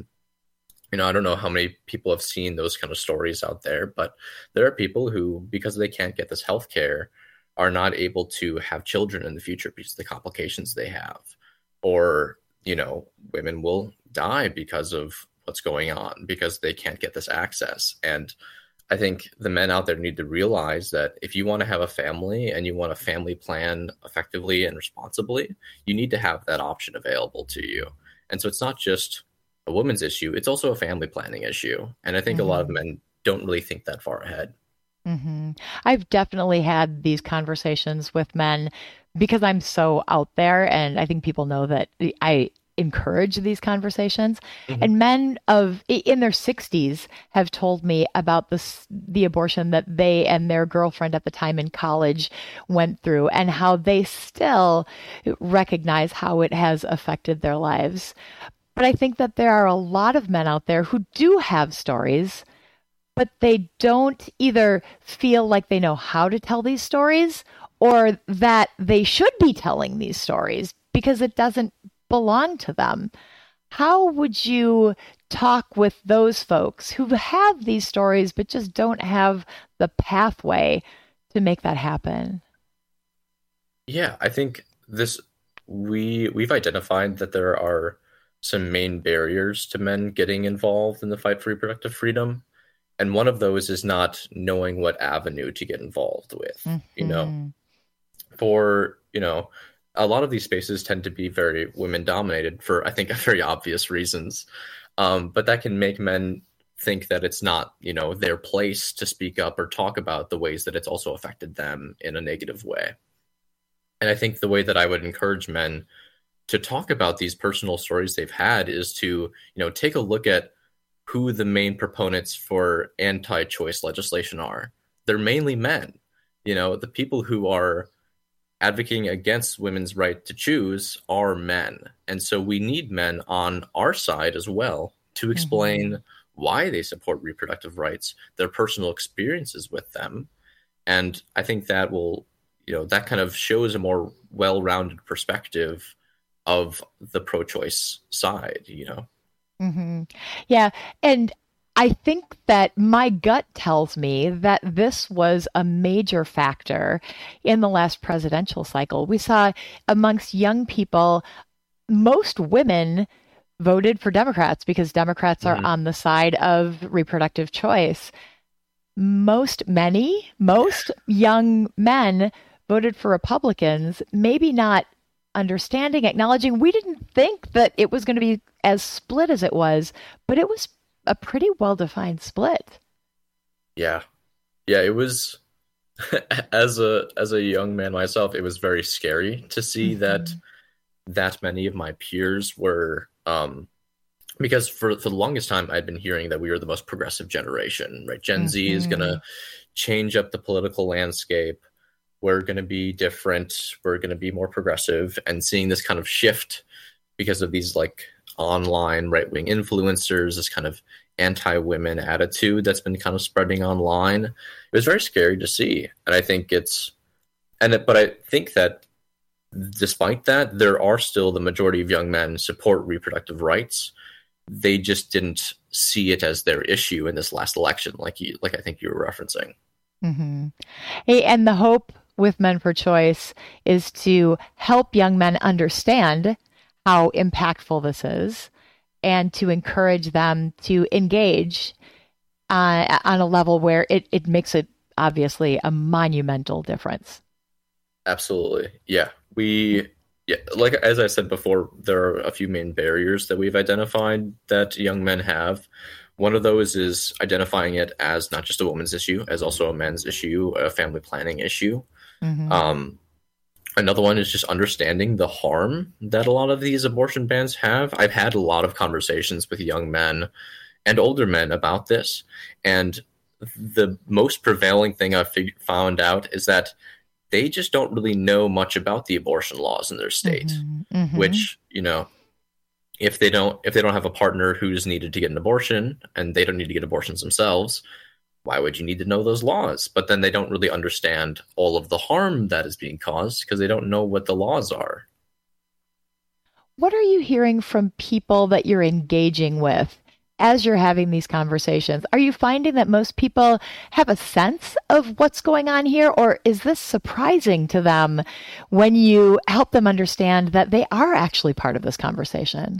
I don't know how many people have seen those kind of stories out there, but there are people who, because they can't get this health care, are not able to have children in the future because of the complications they have. Or, you know, women will die because of what's going on because they can't get this access. And I think the men out there need to realize that if you want to have a family and you want a family plan effectively and responsibly, you need to have that option available to you. And so it's not just a woman's issue, it's also a family planning issue. And I think a lot of men don't really think that far ahead. Mm-hmm. I've definitely had these conversations with men because I'm so out there, and I think people know that I encourage these conversations. Mm-hmm. And men in their 60s have told me about the abortion that they and their girlfriend at the time in college went through, and how they still recognize how it has affected their lives. But I think that there are a lot of men out there who do have stories, but they don't either feel like they know how to tell these stories or that they should be telling these stories because it doesn't belong to them. How would you talk with those folks who have these stories but just don't have the pathway to make that happen? Yeah, I think we've identified that there are some main barriers to men getting involved in the fight for reproductive freedom. And one of those is not knowing what avenue to get involved with. Mm-hmm. A lot of these spaces tend to be very women dominated for, I think, very obvious reasons. But that can make men think that it's not, their place to speak up or talk about the ways that it's also affected them in a negative way. And I think the way that I would encourage men to talk about these personal stories they've had is to, take a look at who the main proponents for anti-choice legislation are. They're mainly men. The people who are advocating against women's right to choose are men. And so we need men on our side as well to explain why they support reproductive rights, their personal experiences with them. And I think that will, that kind of shows a more well-rounded perspective of the pro-choice side, Mm-hmm. Yeah. And I think that my gut tells me that this was a major factor in the last presidential cycle. We saw amongst young people, most women voted for Democrats because Democrats are on the side of reproductive choice. Most young men voted for Republicans, maybe not understanding, acknowledging we didn't think that it was going to be as split as it was, but it was a pretty well-defined split. Yeah, it was. As a young man myself, it was very scary to see that many of my peers were, because for the longest time I'd been hearing that we were the most progressive generation, right? Gen Z is going to change up the political landscape. We're going to be different. We're going to be more progressive, and seeing this kind of shift because of these online right-wing influencers, this kind of anti-women attitude that's been kind of spreading online. It was very scary to see. And I think but I think that despite that, there are still the majority of young men support reproductive rights. They just didn't see it as their issue in this last election, like I think you were referencing. Mm-hmm. Hey, and the hope with Men for Choice is to help young men understand how impactful this is and to encourage them to engage on a level where it makes it obviously a monumental difference. Absolutely. Yeah. As I said before, there are a few main barriers that we've identified that young men have. One of those is identifying it as not just a woman's issue, as also a men's issue, a family planning issue. Another one is just understanding the harm that a lot of these abortion bans have. I've had a lot of conversations with young men and older men about this. And the most prevailing thing I've found out is that they just don't really know much about the abortion laws in their state, which, if they don't have a partner who's needed to get an abortion and they don't need to get abortions themselves, why would you need to know those laws? But then they don't really understand all of the harm that is being caused because they don't know what the laws are. What are you hearing from people that you're engaging with as you're having these conversations? Are you finding that most people have a sense of what's going on here, or is this surprising to them when you help them understand that they are actually part of this conversation?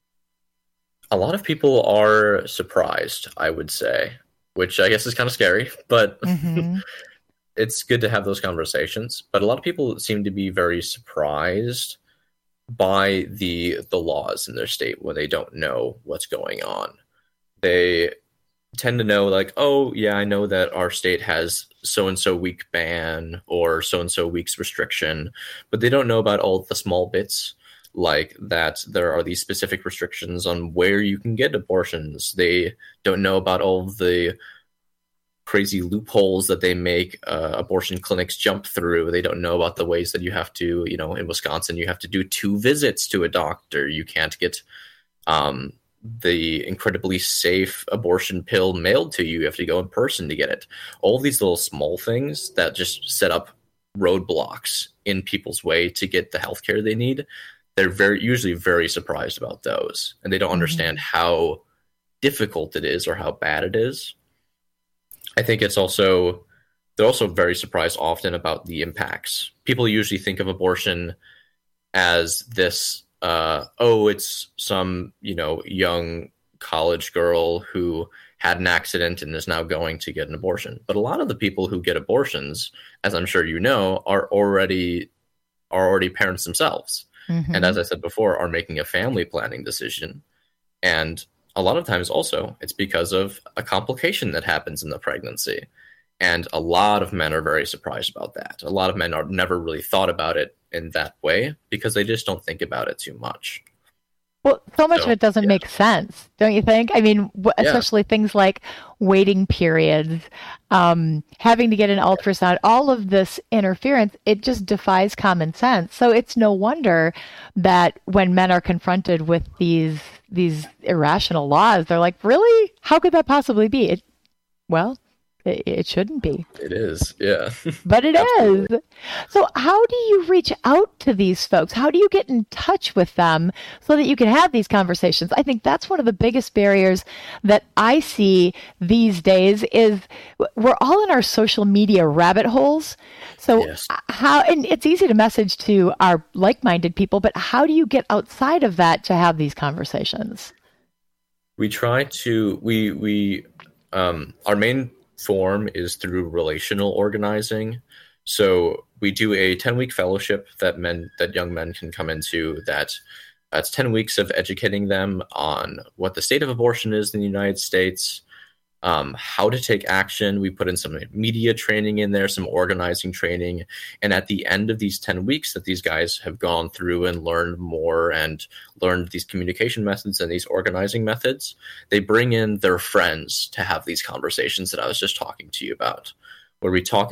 A lot of people are surprised, I would say, which I guess is kind of scary, but it's good to have those conversations. But a lot of people seem to be very surprised by the laws in their state when they don't know what's going on. They tend to know oh yeah, I know that our state has so-and-so week ban or so-and-so week's restriction, but they don't know about all the small bits, like that there are these specific restrictions on where you can get abortions. They don't know about all of the crazy loopholes that they make abortion clinics jump through. They don't know about the ways that you have to, in Wisconsin, you have to do 2 visits to a doctor. You can't get the incredibly safe abortion pill mailed to you. You have to go in person to get it. All of these little small things that just set up roadblocks in people's way to get the healthcare they need. They're usually very surprised about those, and they don't understand how difficult it is or how bad it is. I think they're also very surprised often about the impacts. People usually think of abortion as this, it's some, young college girl who had an accident and is now going to get an abortion. But a lot of the people who get abortions, as I'm sure you know, are already parents themselves. Mm-hmm. And as I said before, are making a family planning decision. And a lot of times also it's because of a complication that happens in the pregnancy. And a lot of men are very surprised about that. A lot of men are never really thought about it in that way because they just don't think about it too much. Well, so much of it doesn't make sense, don't you think? I mean, especially things like waiting periods, having to get an ultrasound, all of this interference, it just defies common sense. So it's no wonder that when men are confronted with these irrational laws, they're like, really? How could that possibly be? It shouldn't be. It is, yeah. But it is. So how do you reach out to these folks? How do you get in touch with them so that you can have these conversations? I think that's one of the biggest barriers that I see these days is we're all in our social media rabbit holes. So and it's easy to message to our like-minded people, but how do you get outside of that to have these conversations? We try to, our main form is through relational organizing. So we do a 10-week fellowship that young men can come into. That's 10 weeks of educating them on what the state of abortion is in the United States, how to take action. We put in some media training in there, some organizing training. And at the end of these 10 weeks that these guys have gone through and learned more and learned these communication methods and these organizing methods, they bring in their friends to have these conversations that I was just talking to you about, where we kind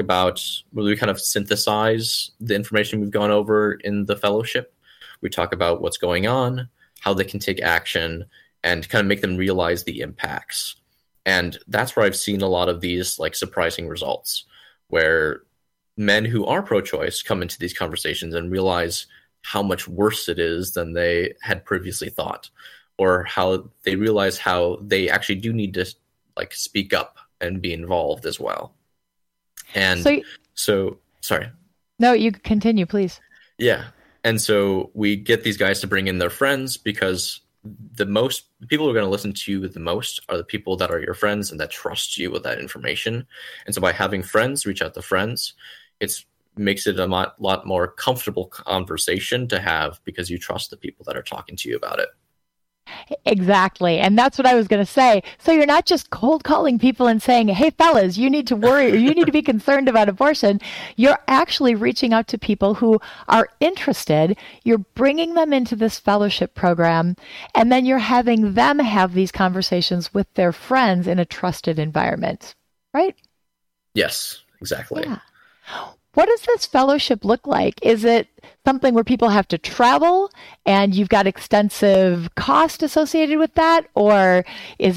of synthesize the information we've gone over in the fellowship. We talk about what's going on, how they can take action, and kind of make them realize the impacts. And that's where I've seen a lot of these surprising results, where men who are pro-choice come into these conversations and realize how much worse it is than they had previously thought, or how they realize how they actually do need to speak up and be involved as well. And so sorry. No, you continue, please. Yeah. And so we get these guys to bring in their friends because the people who are going to listen to you the most are the people that are your friends and that trust you with that information. And so by having friends reach out to friends, it makes it a lot more comfortable conversation to have because you trust the people that are talking to you about it. Exactly. And that's what I was going to say. So you're not just cold calling people and saying, hey, fellas, you need to worry or you need to be concerned about abortion. You're actually reaching out to people who are interested. You're bringing them into this fellowship program, and then you're having them have these conversations with their friends in a trusted environment, right? Yes, exactly. Yeah. What does this fellowship look like? Is it something where people have to travel and you've got extensive cost associated with that? Or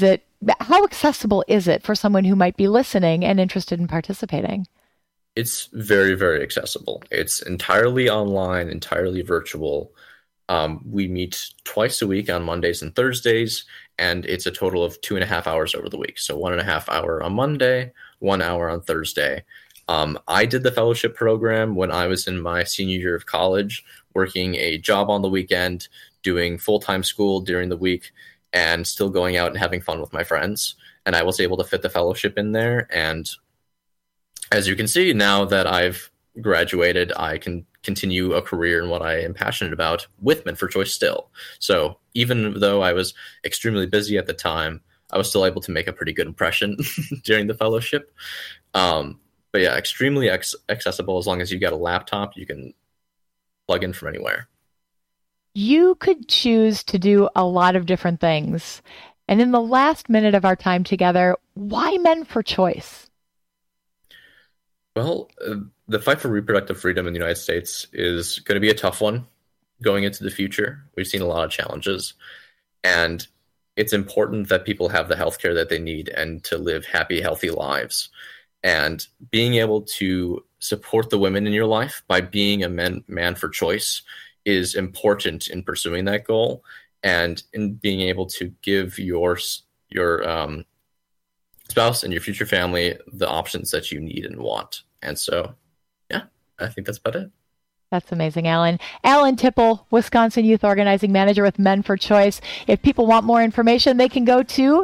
how accessible is it for someone who might be listening and interested in participating? It's very, very accessible. It's entirely online, entirely virtual. We meet twice a week on Mondays and Thursdays, and it's a total of 2.5 hours over the week. So 1.5 hour on Monday, 1 hour on Thursday. I did the fellowship program when I was in my senior year of college, working a job on the weekend, doing full-time school during the week, and still going out and having fun with my friends. And I was able to fit the fellowship in there. And as you can see, now that I've graduated, I can continue a career in what I am passionate about with Men for Choice still. So even though I was extremely busy at the time, I was still able to make a pretty good impression during the fellowship. But yeah, extremely accessible. As long as you got a laptop, you can plug in from anywhere. You could choose to do a lot of different things. And in the last minute of our time together, why Men for Choice? Well, the fight for reproductive freedom in the United States is going to be a tough one going into the future. We've seen a lot of challenges. And it's important that people have the healthcare that they need and to live happy, healthy lives. And being able to support the women in your life by being a man for choice is important in pursuing that goal, and in being able to give your your spouse and your future family the options that you need and want. And so, yeah, I think that's about it. That's amazing, Alan. Alan Tipple, Wisconsin Youth Organizing Manager with Men for Choice. If people want more information, they can go to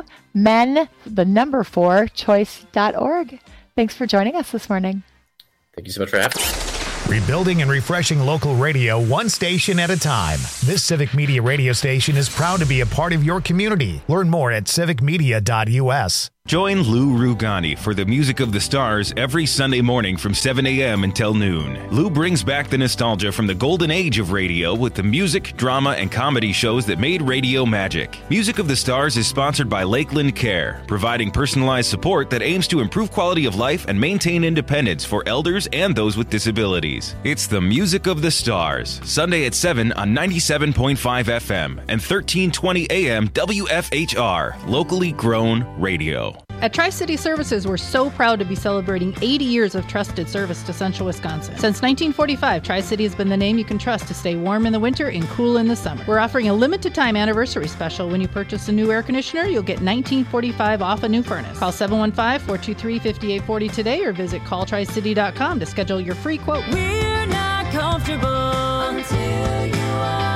men4choice.org. Thanks for joining us this morning. Thank you so much for having me. Rebuilding and refreshing local radio one station at a time. This Civic Media radio station is proud to be a part of your community. Learn more at civicmedia.us. Join Lou Rugani for the Music of the Stars every Sunday morning from 7 a.m. until noon. Lou brings back the nostalgia from the golden age of radio with the music, drama, and comedy shows that made radio magic. Music of the Stars is sponsored by Lakeland Care, providing personalized support that aims to improve quality of life and maintain independence for elders and those with disabilities. It's the Music of the Stars, Sunday at 7 on 97.5 FM and 1320 AM WFHR, locally grown radio. At Tri-City Services, we're so proud to be celebrating 80 years of trusted service to Central Wisconsin. Since 1945, Tri-City has been the name you can trust to stay warm in the winter and cool in the summer. We're offering a limited-time anniversary special. When you purchase a new air conditioner, you'll get $19.45 off a new furnace. Call 715-423-5840 today or visit calltricity.com to schedule your free quote. We're not comfortable until you are.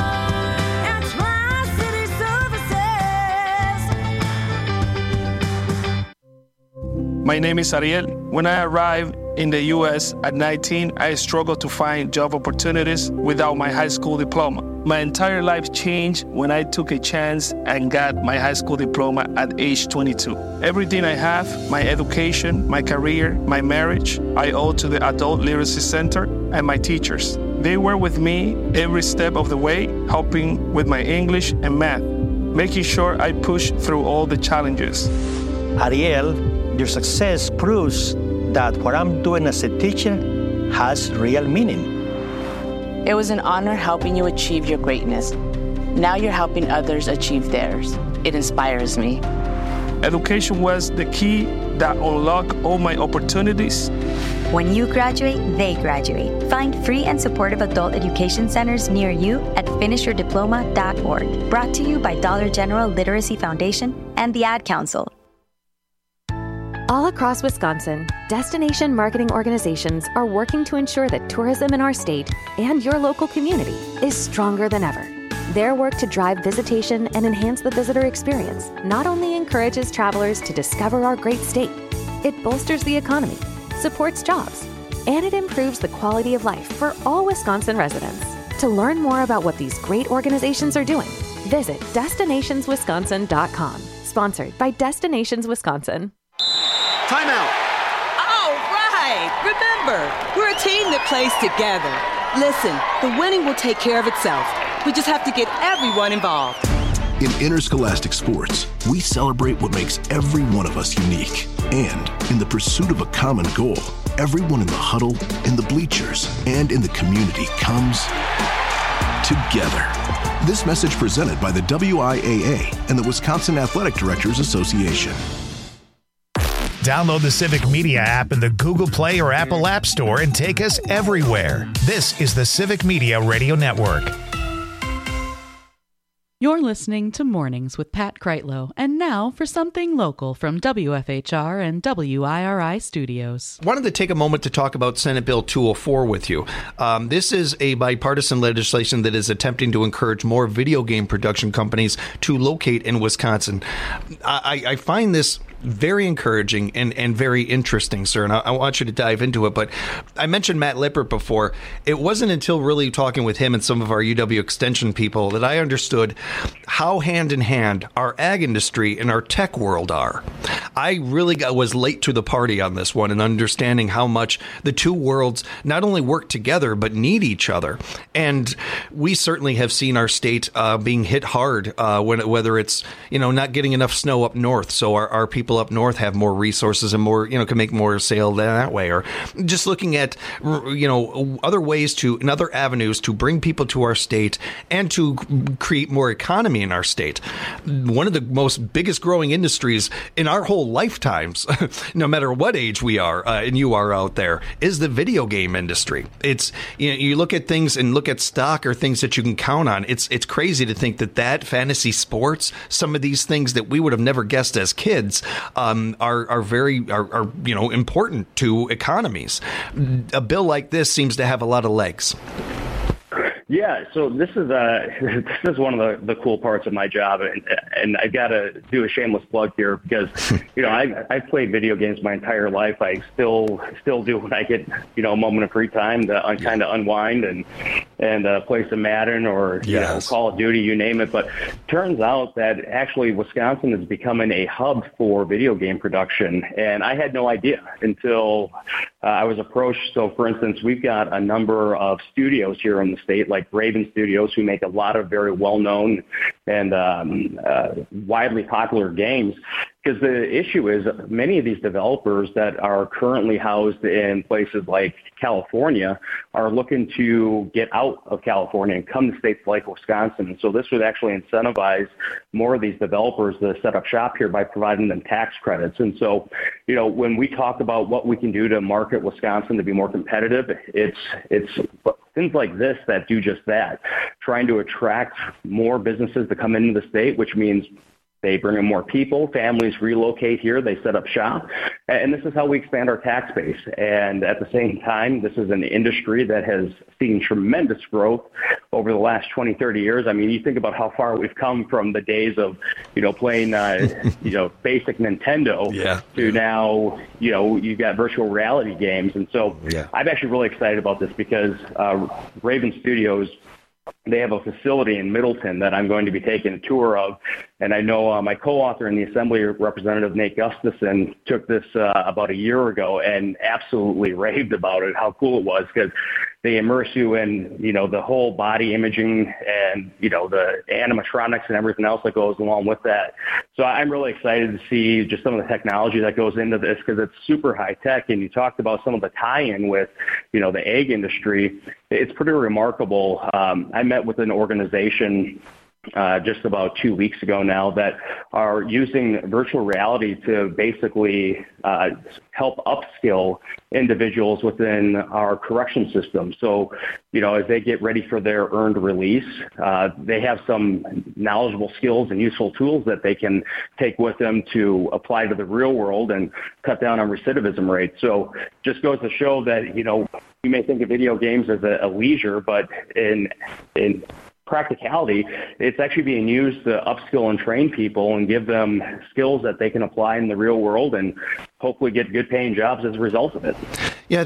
My name is Ariel. When I arrived in the U.S. at 19, I struggled to find job opportunities without my high school diploma. My entire life changed when I took a chance and got my high school diploma at age 22. Everything I have, my education, my career, my marriage, I owe to the Adult Literacy Center and my teachers. They were with me every step of the way, helping with my English and math, making sure I pushed through all the challenges. Ariel, your success proves that what I'm doing as a teacher has real meaning. It was an honor helping you achieve your greatness. Now you're helping others achieve theirs. It inspires me. Education was the key that unlocked all my opportunities. When you graduate, they graduate. Find free and supportive adult education centers near you at finishyourdiploma.org. Brought to you by Dollar General Literacy Foundation and the Ad Council. All across Wisconsin, destination marketing organizations are working to ensure that tourism in our state and your local community is stronger than ever. Their work to drive visitation and enhance the visitor experience not only encourages travelers to discover our great state, it bolsters the economy, supports jobs, and it improves the quality of life for all Wisconsin residents. To learn more about what these great organizations are doing, visit destinationswisconsin.com. Sponsored by Destinations Wisconsin. Timeout. All right. Remember, we're a team that plays together. Listen, the winning will take care of itself. We just have to get everyone involved. In interscholastic sports, we celebrate what makes every one of us unique. And in the pursuit of a common goal, everyone in the huddle, in the bleachers, and in the community comes together. This message presented by the WIAA and the Wisconsin Athletic Directors Association. Download the Civic Media app in the Google Play or Apple App Store and take us everywhere. This is the Civic Media Radio Network. You're listening to Mornings with Pat Kreitlow. And now for something local from WFHR and WIRI Studios. Wanted to take a moment to talk about Senate Bill 204 with you. This is a bipartisan legislation that is attempting to encourage more video game production companies to locate in Wisconsin. I find this very encouraging and very interesting, sir, and I want you to dive into it. But I mentioned Matt Lippert before. It wasn't until really talking with him and some of our UW Extension people that I understood how hand in hand our ag industry and our tech world are. I really was late to the party on this one and understanding how much the two worlds not only work together but need each other. And we certainly have seen our state being hit hard whether it's not getting enough snow up north, so our people people up north have more resources and more, can make more sale that way. Or just looking at, other ways and other avenues to bring people to our state and to create more economy in our state. One of the most biggest growing industries in our whole lifetimes, no matter what age we are and you are out there, is the video game industry. It's, you look at things and look at stock or things that you can count on. It's crazy to think that fantasy sports, some of these things that we would have never guessed as kids, are very important to economies. A bill like this seems to have a lot of legs. Yeah, so this is one of the cool parts of my job, and I got to do a shameless plug here because I've played video games my entire life. I still do when I get a moment of free time to kind of unwind and play some Madden or Call of Duty, you name it. But turns out that actually Wisconsin is becoming a hub for video game production, and I had no idea until I was approached. So, for instance, we've got a number of studios here in the state, like Raven Studios, who make a lot of very well-known and widely popular games. Because the issue is many of these developers that are currently housed in places like California are looking to get out of California and come to states like Wisconsin. And so this would actually incentivize more of these developers to set up shop here by providing them tax credits. And so, when we talk about what we can do to market Wisconsin to be more competitive, it's things like this that do just that, trying to attract more businesses to come into the state, which means they bring in more people, families relocate here, they set up shop, and this is how we expand our tax base. And at the same time, this is an industry that has seen tremendous growth over the last 20, 30 years. I mean, you think about how far we've come from the days of, playing, basic Nintendo to now, you've got virtual reality games. And so I'm actually really excited about this because Raven Studios, they have a facility in Middleton that I'm going to be taking a tour of. And I know my co-author and the Assembly Representative Nate Gustafson took this about a year ago and absolutely raved about it, how cool it was, because they immerse you in, the whole body imaging and, the animatronics and everything else that goes along with that. So I'm really excited to see just some of the technology that goes into this because it's super high tech. And you talked about some of the tie-in with, the egg industry. It's pretty remarkable. I met with an organization just about 2 weeks ago now that are using virtual reality to basically help upskill individuals within our correction system. So, as they get ready for their earned release, they have some knowledgeable skills and useful tools that they can take with them to apply to the real world and cut down on recidivism rates. So just goes to show that, you may think of video games as a leisure, but in practicality, it's actually being used to upskill and train people and give them skills that they can apply in the real world and hopefully get good paying jobs as a result of it. Yeah,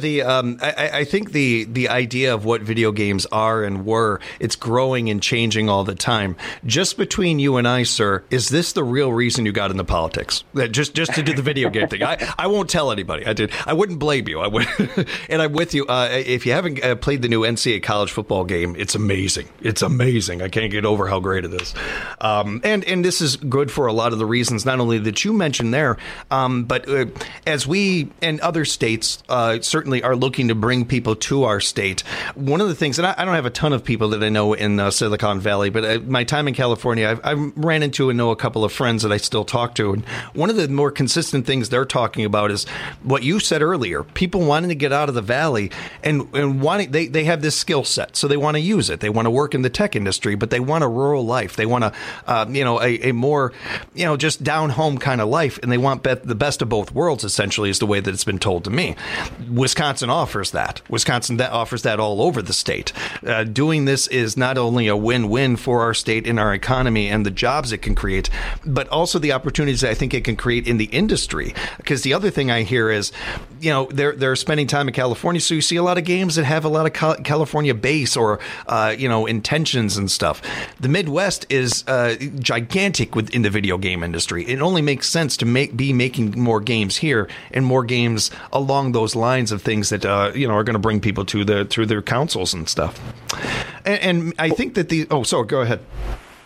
I think the idea of what video games are and were, it's growing and changing all the time. Just between you and I, sir, is this the real reason you got into politics? Just to do the video game thing? I won't tell anybody. I wouldn't blame you. I would, and I'm with you. If you haven't played the new NCAA college football game, it's amazing. It's amazing. I can't get over how great it is. And this is good for a lot of the reasons, not only that you mentioned there, but as we and other states certainly are looking to bring people to our state. One of the things, and I don't have a ton of people that I know in Silicon Valley, but my time in California, I ran into and know a couple of friends that I still talk to. And one of the more consistent things they're talking about is what you said earlier, people wanting to get out of the valley and wanting, they have this skill set, so they want to use it. They want to work in the tech industry, but they want a rural life. They want a more, just down home kind of life. And they want the best of both worlds, essentially, is the way that it's been told to me. Wisconsin offers that. Wisconsin offers that all over the state. Doing this is not only a win-win for our state and our economy and the jobs it can create, but also the opportunities I think it can create in the industry. Because the other thing I hear is, they're spending time in California, so you see a lot of games that have a lot of California base or, intentions and stuff. The Midwest is gigantic within the video game industry. It only makes sense to be making more games here and more games along those lines of things that are going to bring people through their councils and stuff. And I think that go ahead.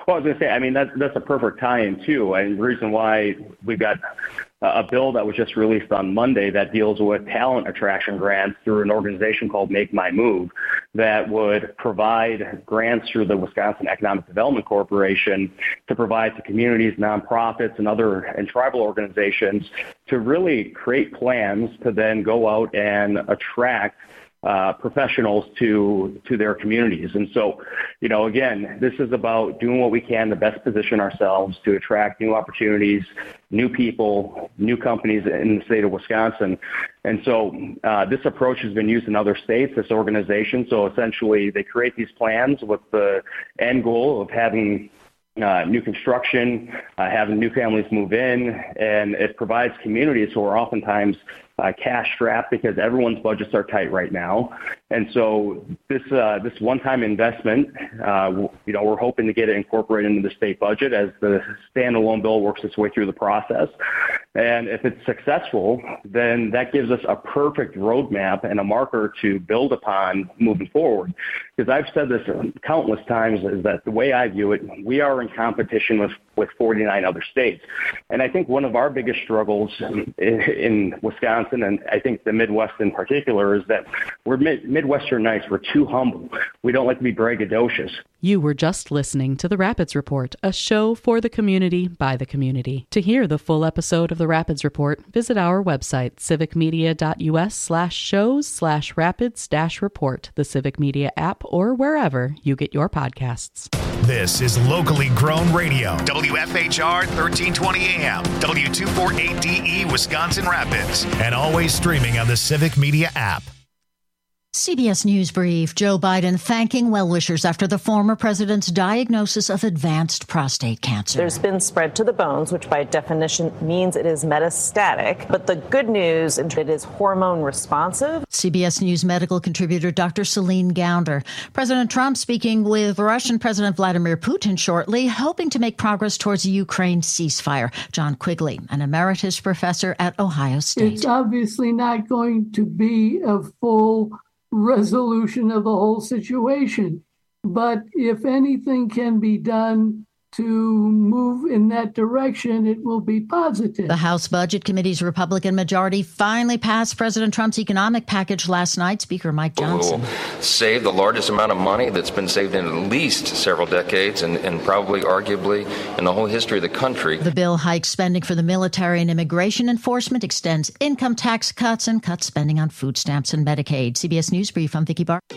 Well, I was going to say, I mean, that's a perfect tie-in, too. And the reason why we've got a bill that was just released on Monday that deals with talent attraction grants through an organization called Make My Move that would provide grants through the Wisconsin Economic Development Corporation to provide to communities, nonprofits, and tribal organizations to really create plans to then go out and attract professionals to their communities. And so, again, this is about doing what we can to best position ourselves to attract new opportunities, new people, new companies in the state of Wisconsin. And so this approach has been used in other states, this organization. So essentially they create these plans with the end goal of having new construction, having new families move in, and it provides communities who are oftentimes cash strapped because everyone's budgets are tight right now. And so this one-time investment, we're hoping to get it incorporated into the state budget as the standalone bill works its way through the process. And if it's successful, then that gives us a perfect roadmap and a marker to build upon moving forward. Because I've said this countless times, is that the way I view it, we are in competition with 49 other states. And I think one of our biggest struggles in Wisconsin, and I think the Midwest in particular, is that we're Midwesternites. We're too humble. We don't like to be braggadocious. You were just listening to The Rapids Report, a show for the community by the community. To hear the full episode of The Rapids Report, visit our website, civicmedia.us/shows/rapids-report, the Civic Media app, or wherever you get your podcasts. This is locally grown radio. WFHR 1320 AM, W248DE, Wisconsin Rapids, and always streaming on the Civic Media app. CBS News Brief. Joe Biden thanking well-wishers after the former president's diagnosis of advanced prostate cancer. There's been spread to the bones, which by definition means it is metastatic. But the good news is it is hormone responsive. CBS News medical contributor Dr. Celine Gounder. President Trump speaking with Russian President Vladimir Putin shortly, hoping to make progress towards a Ukraine ceasefire. John Quigley, an emeritus professor at Ohio State. It's obviously not going to be a full resolution of the whole situation. But if anything can be done to move in that direction, it will be positive. The House Budget Committee's Republican majority finally passed President Trump's economic package last night. Speaker Mike Johnson. Will save the largest amount of money that's been saved in at least several decades and probably arguably in the whole history of the country. The bill hikes spending for the military and immigration enforcement, extends income tax cuts, and cuts spending on food stamps and Medicaid. CBS News Brief, I'm Vicki Barr.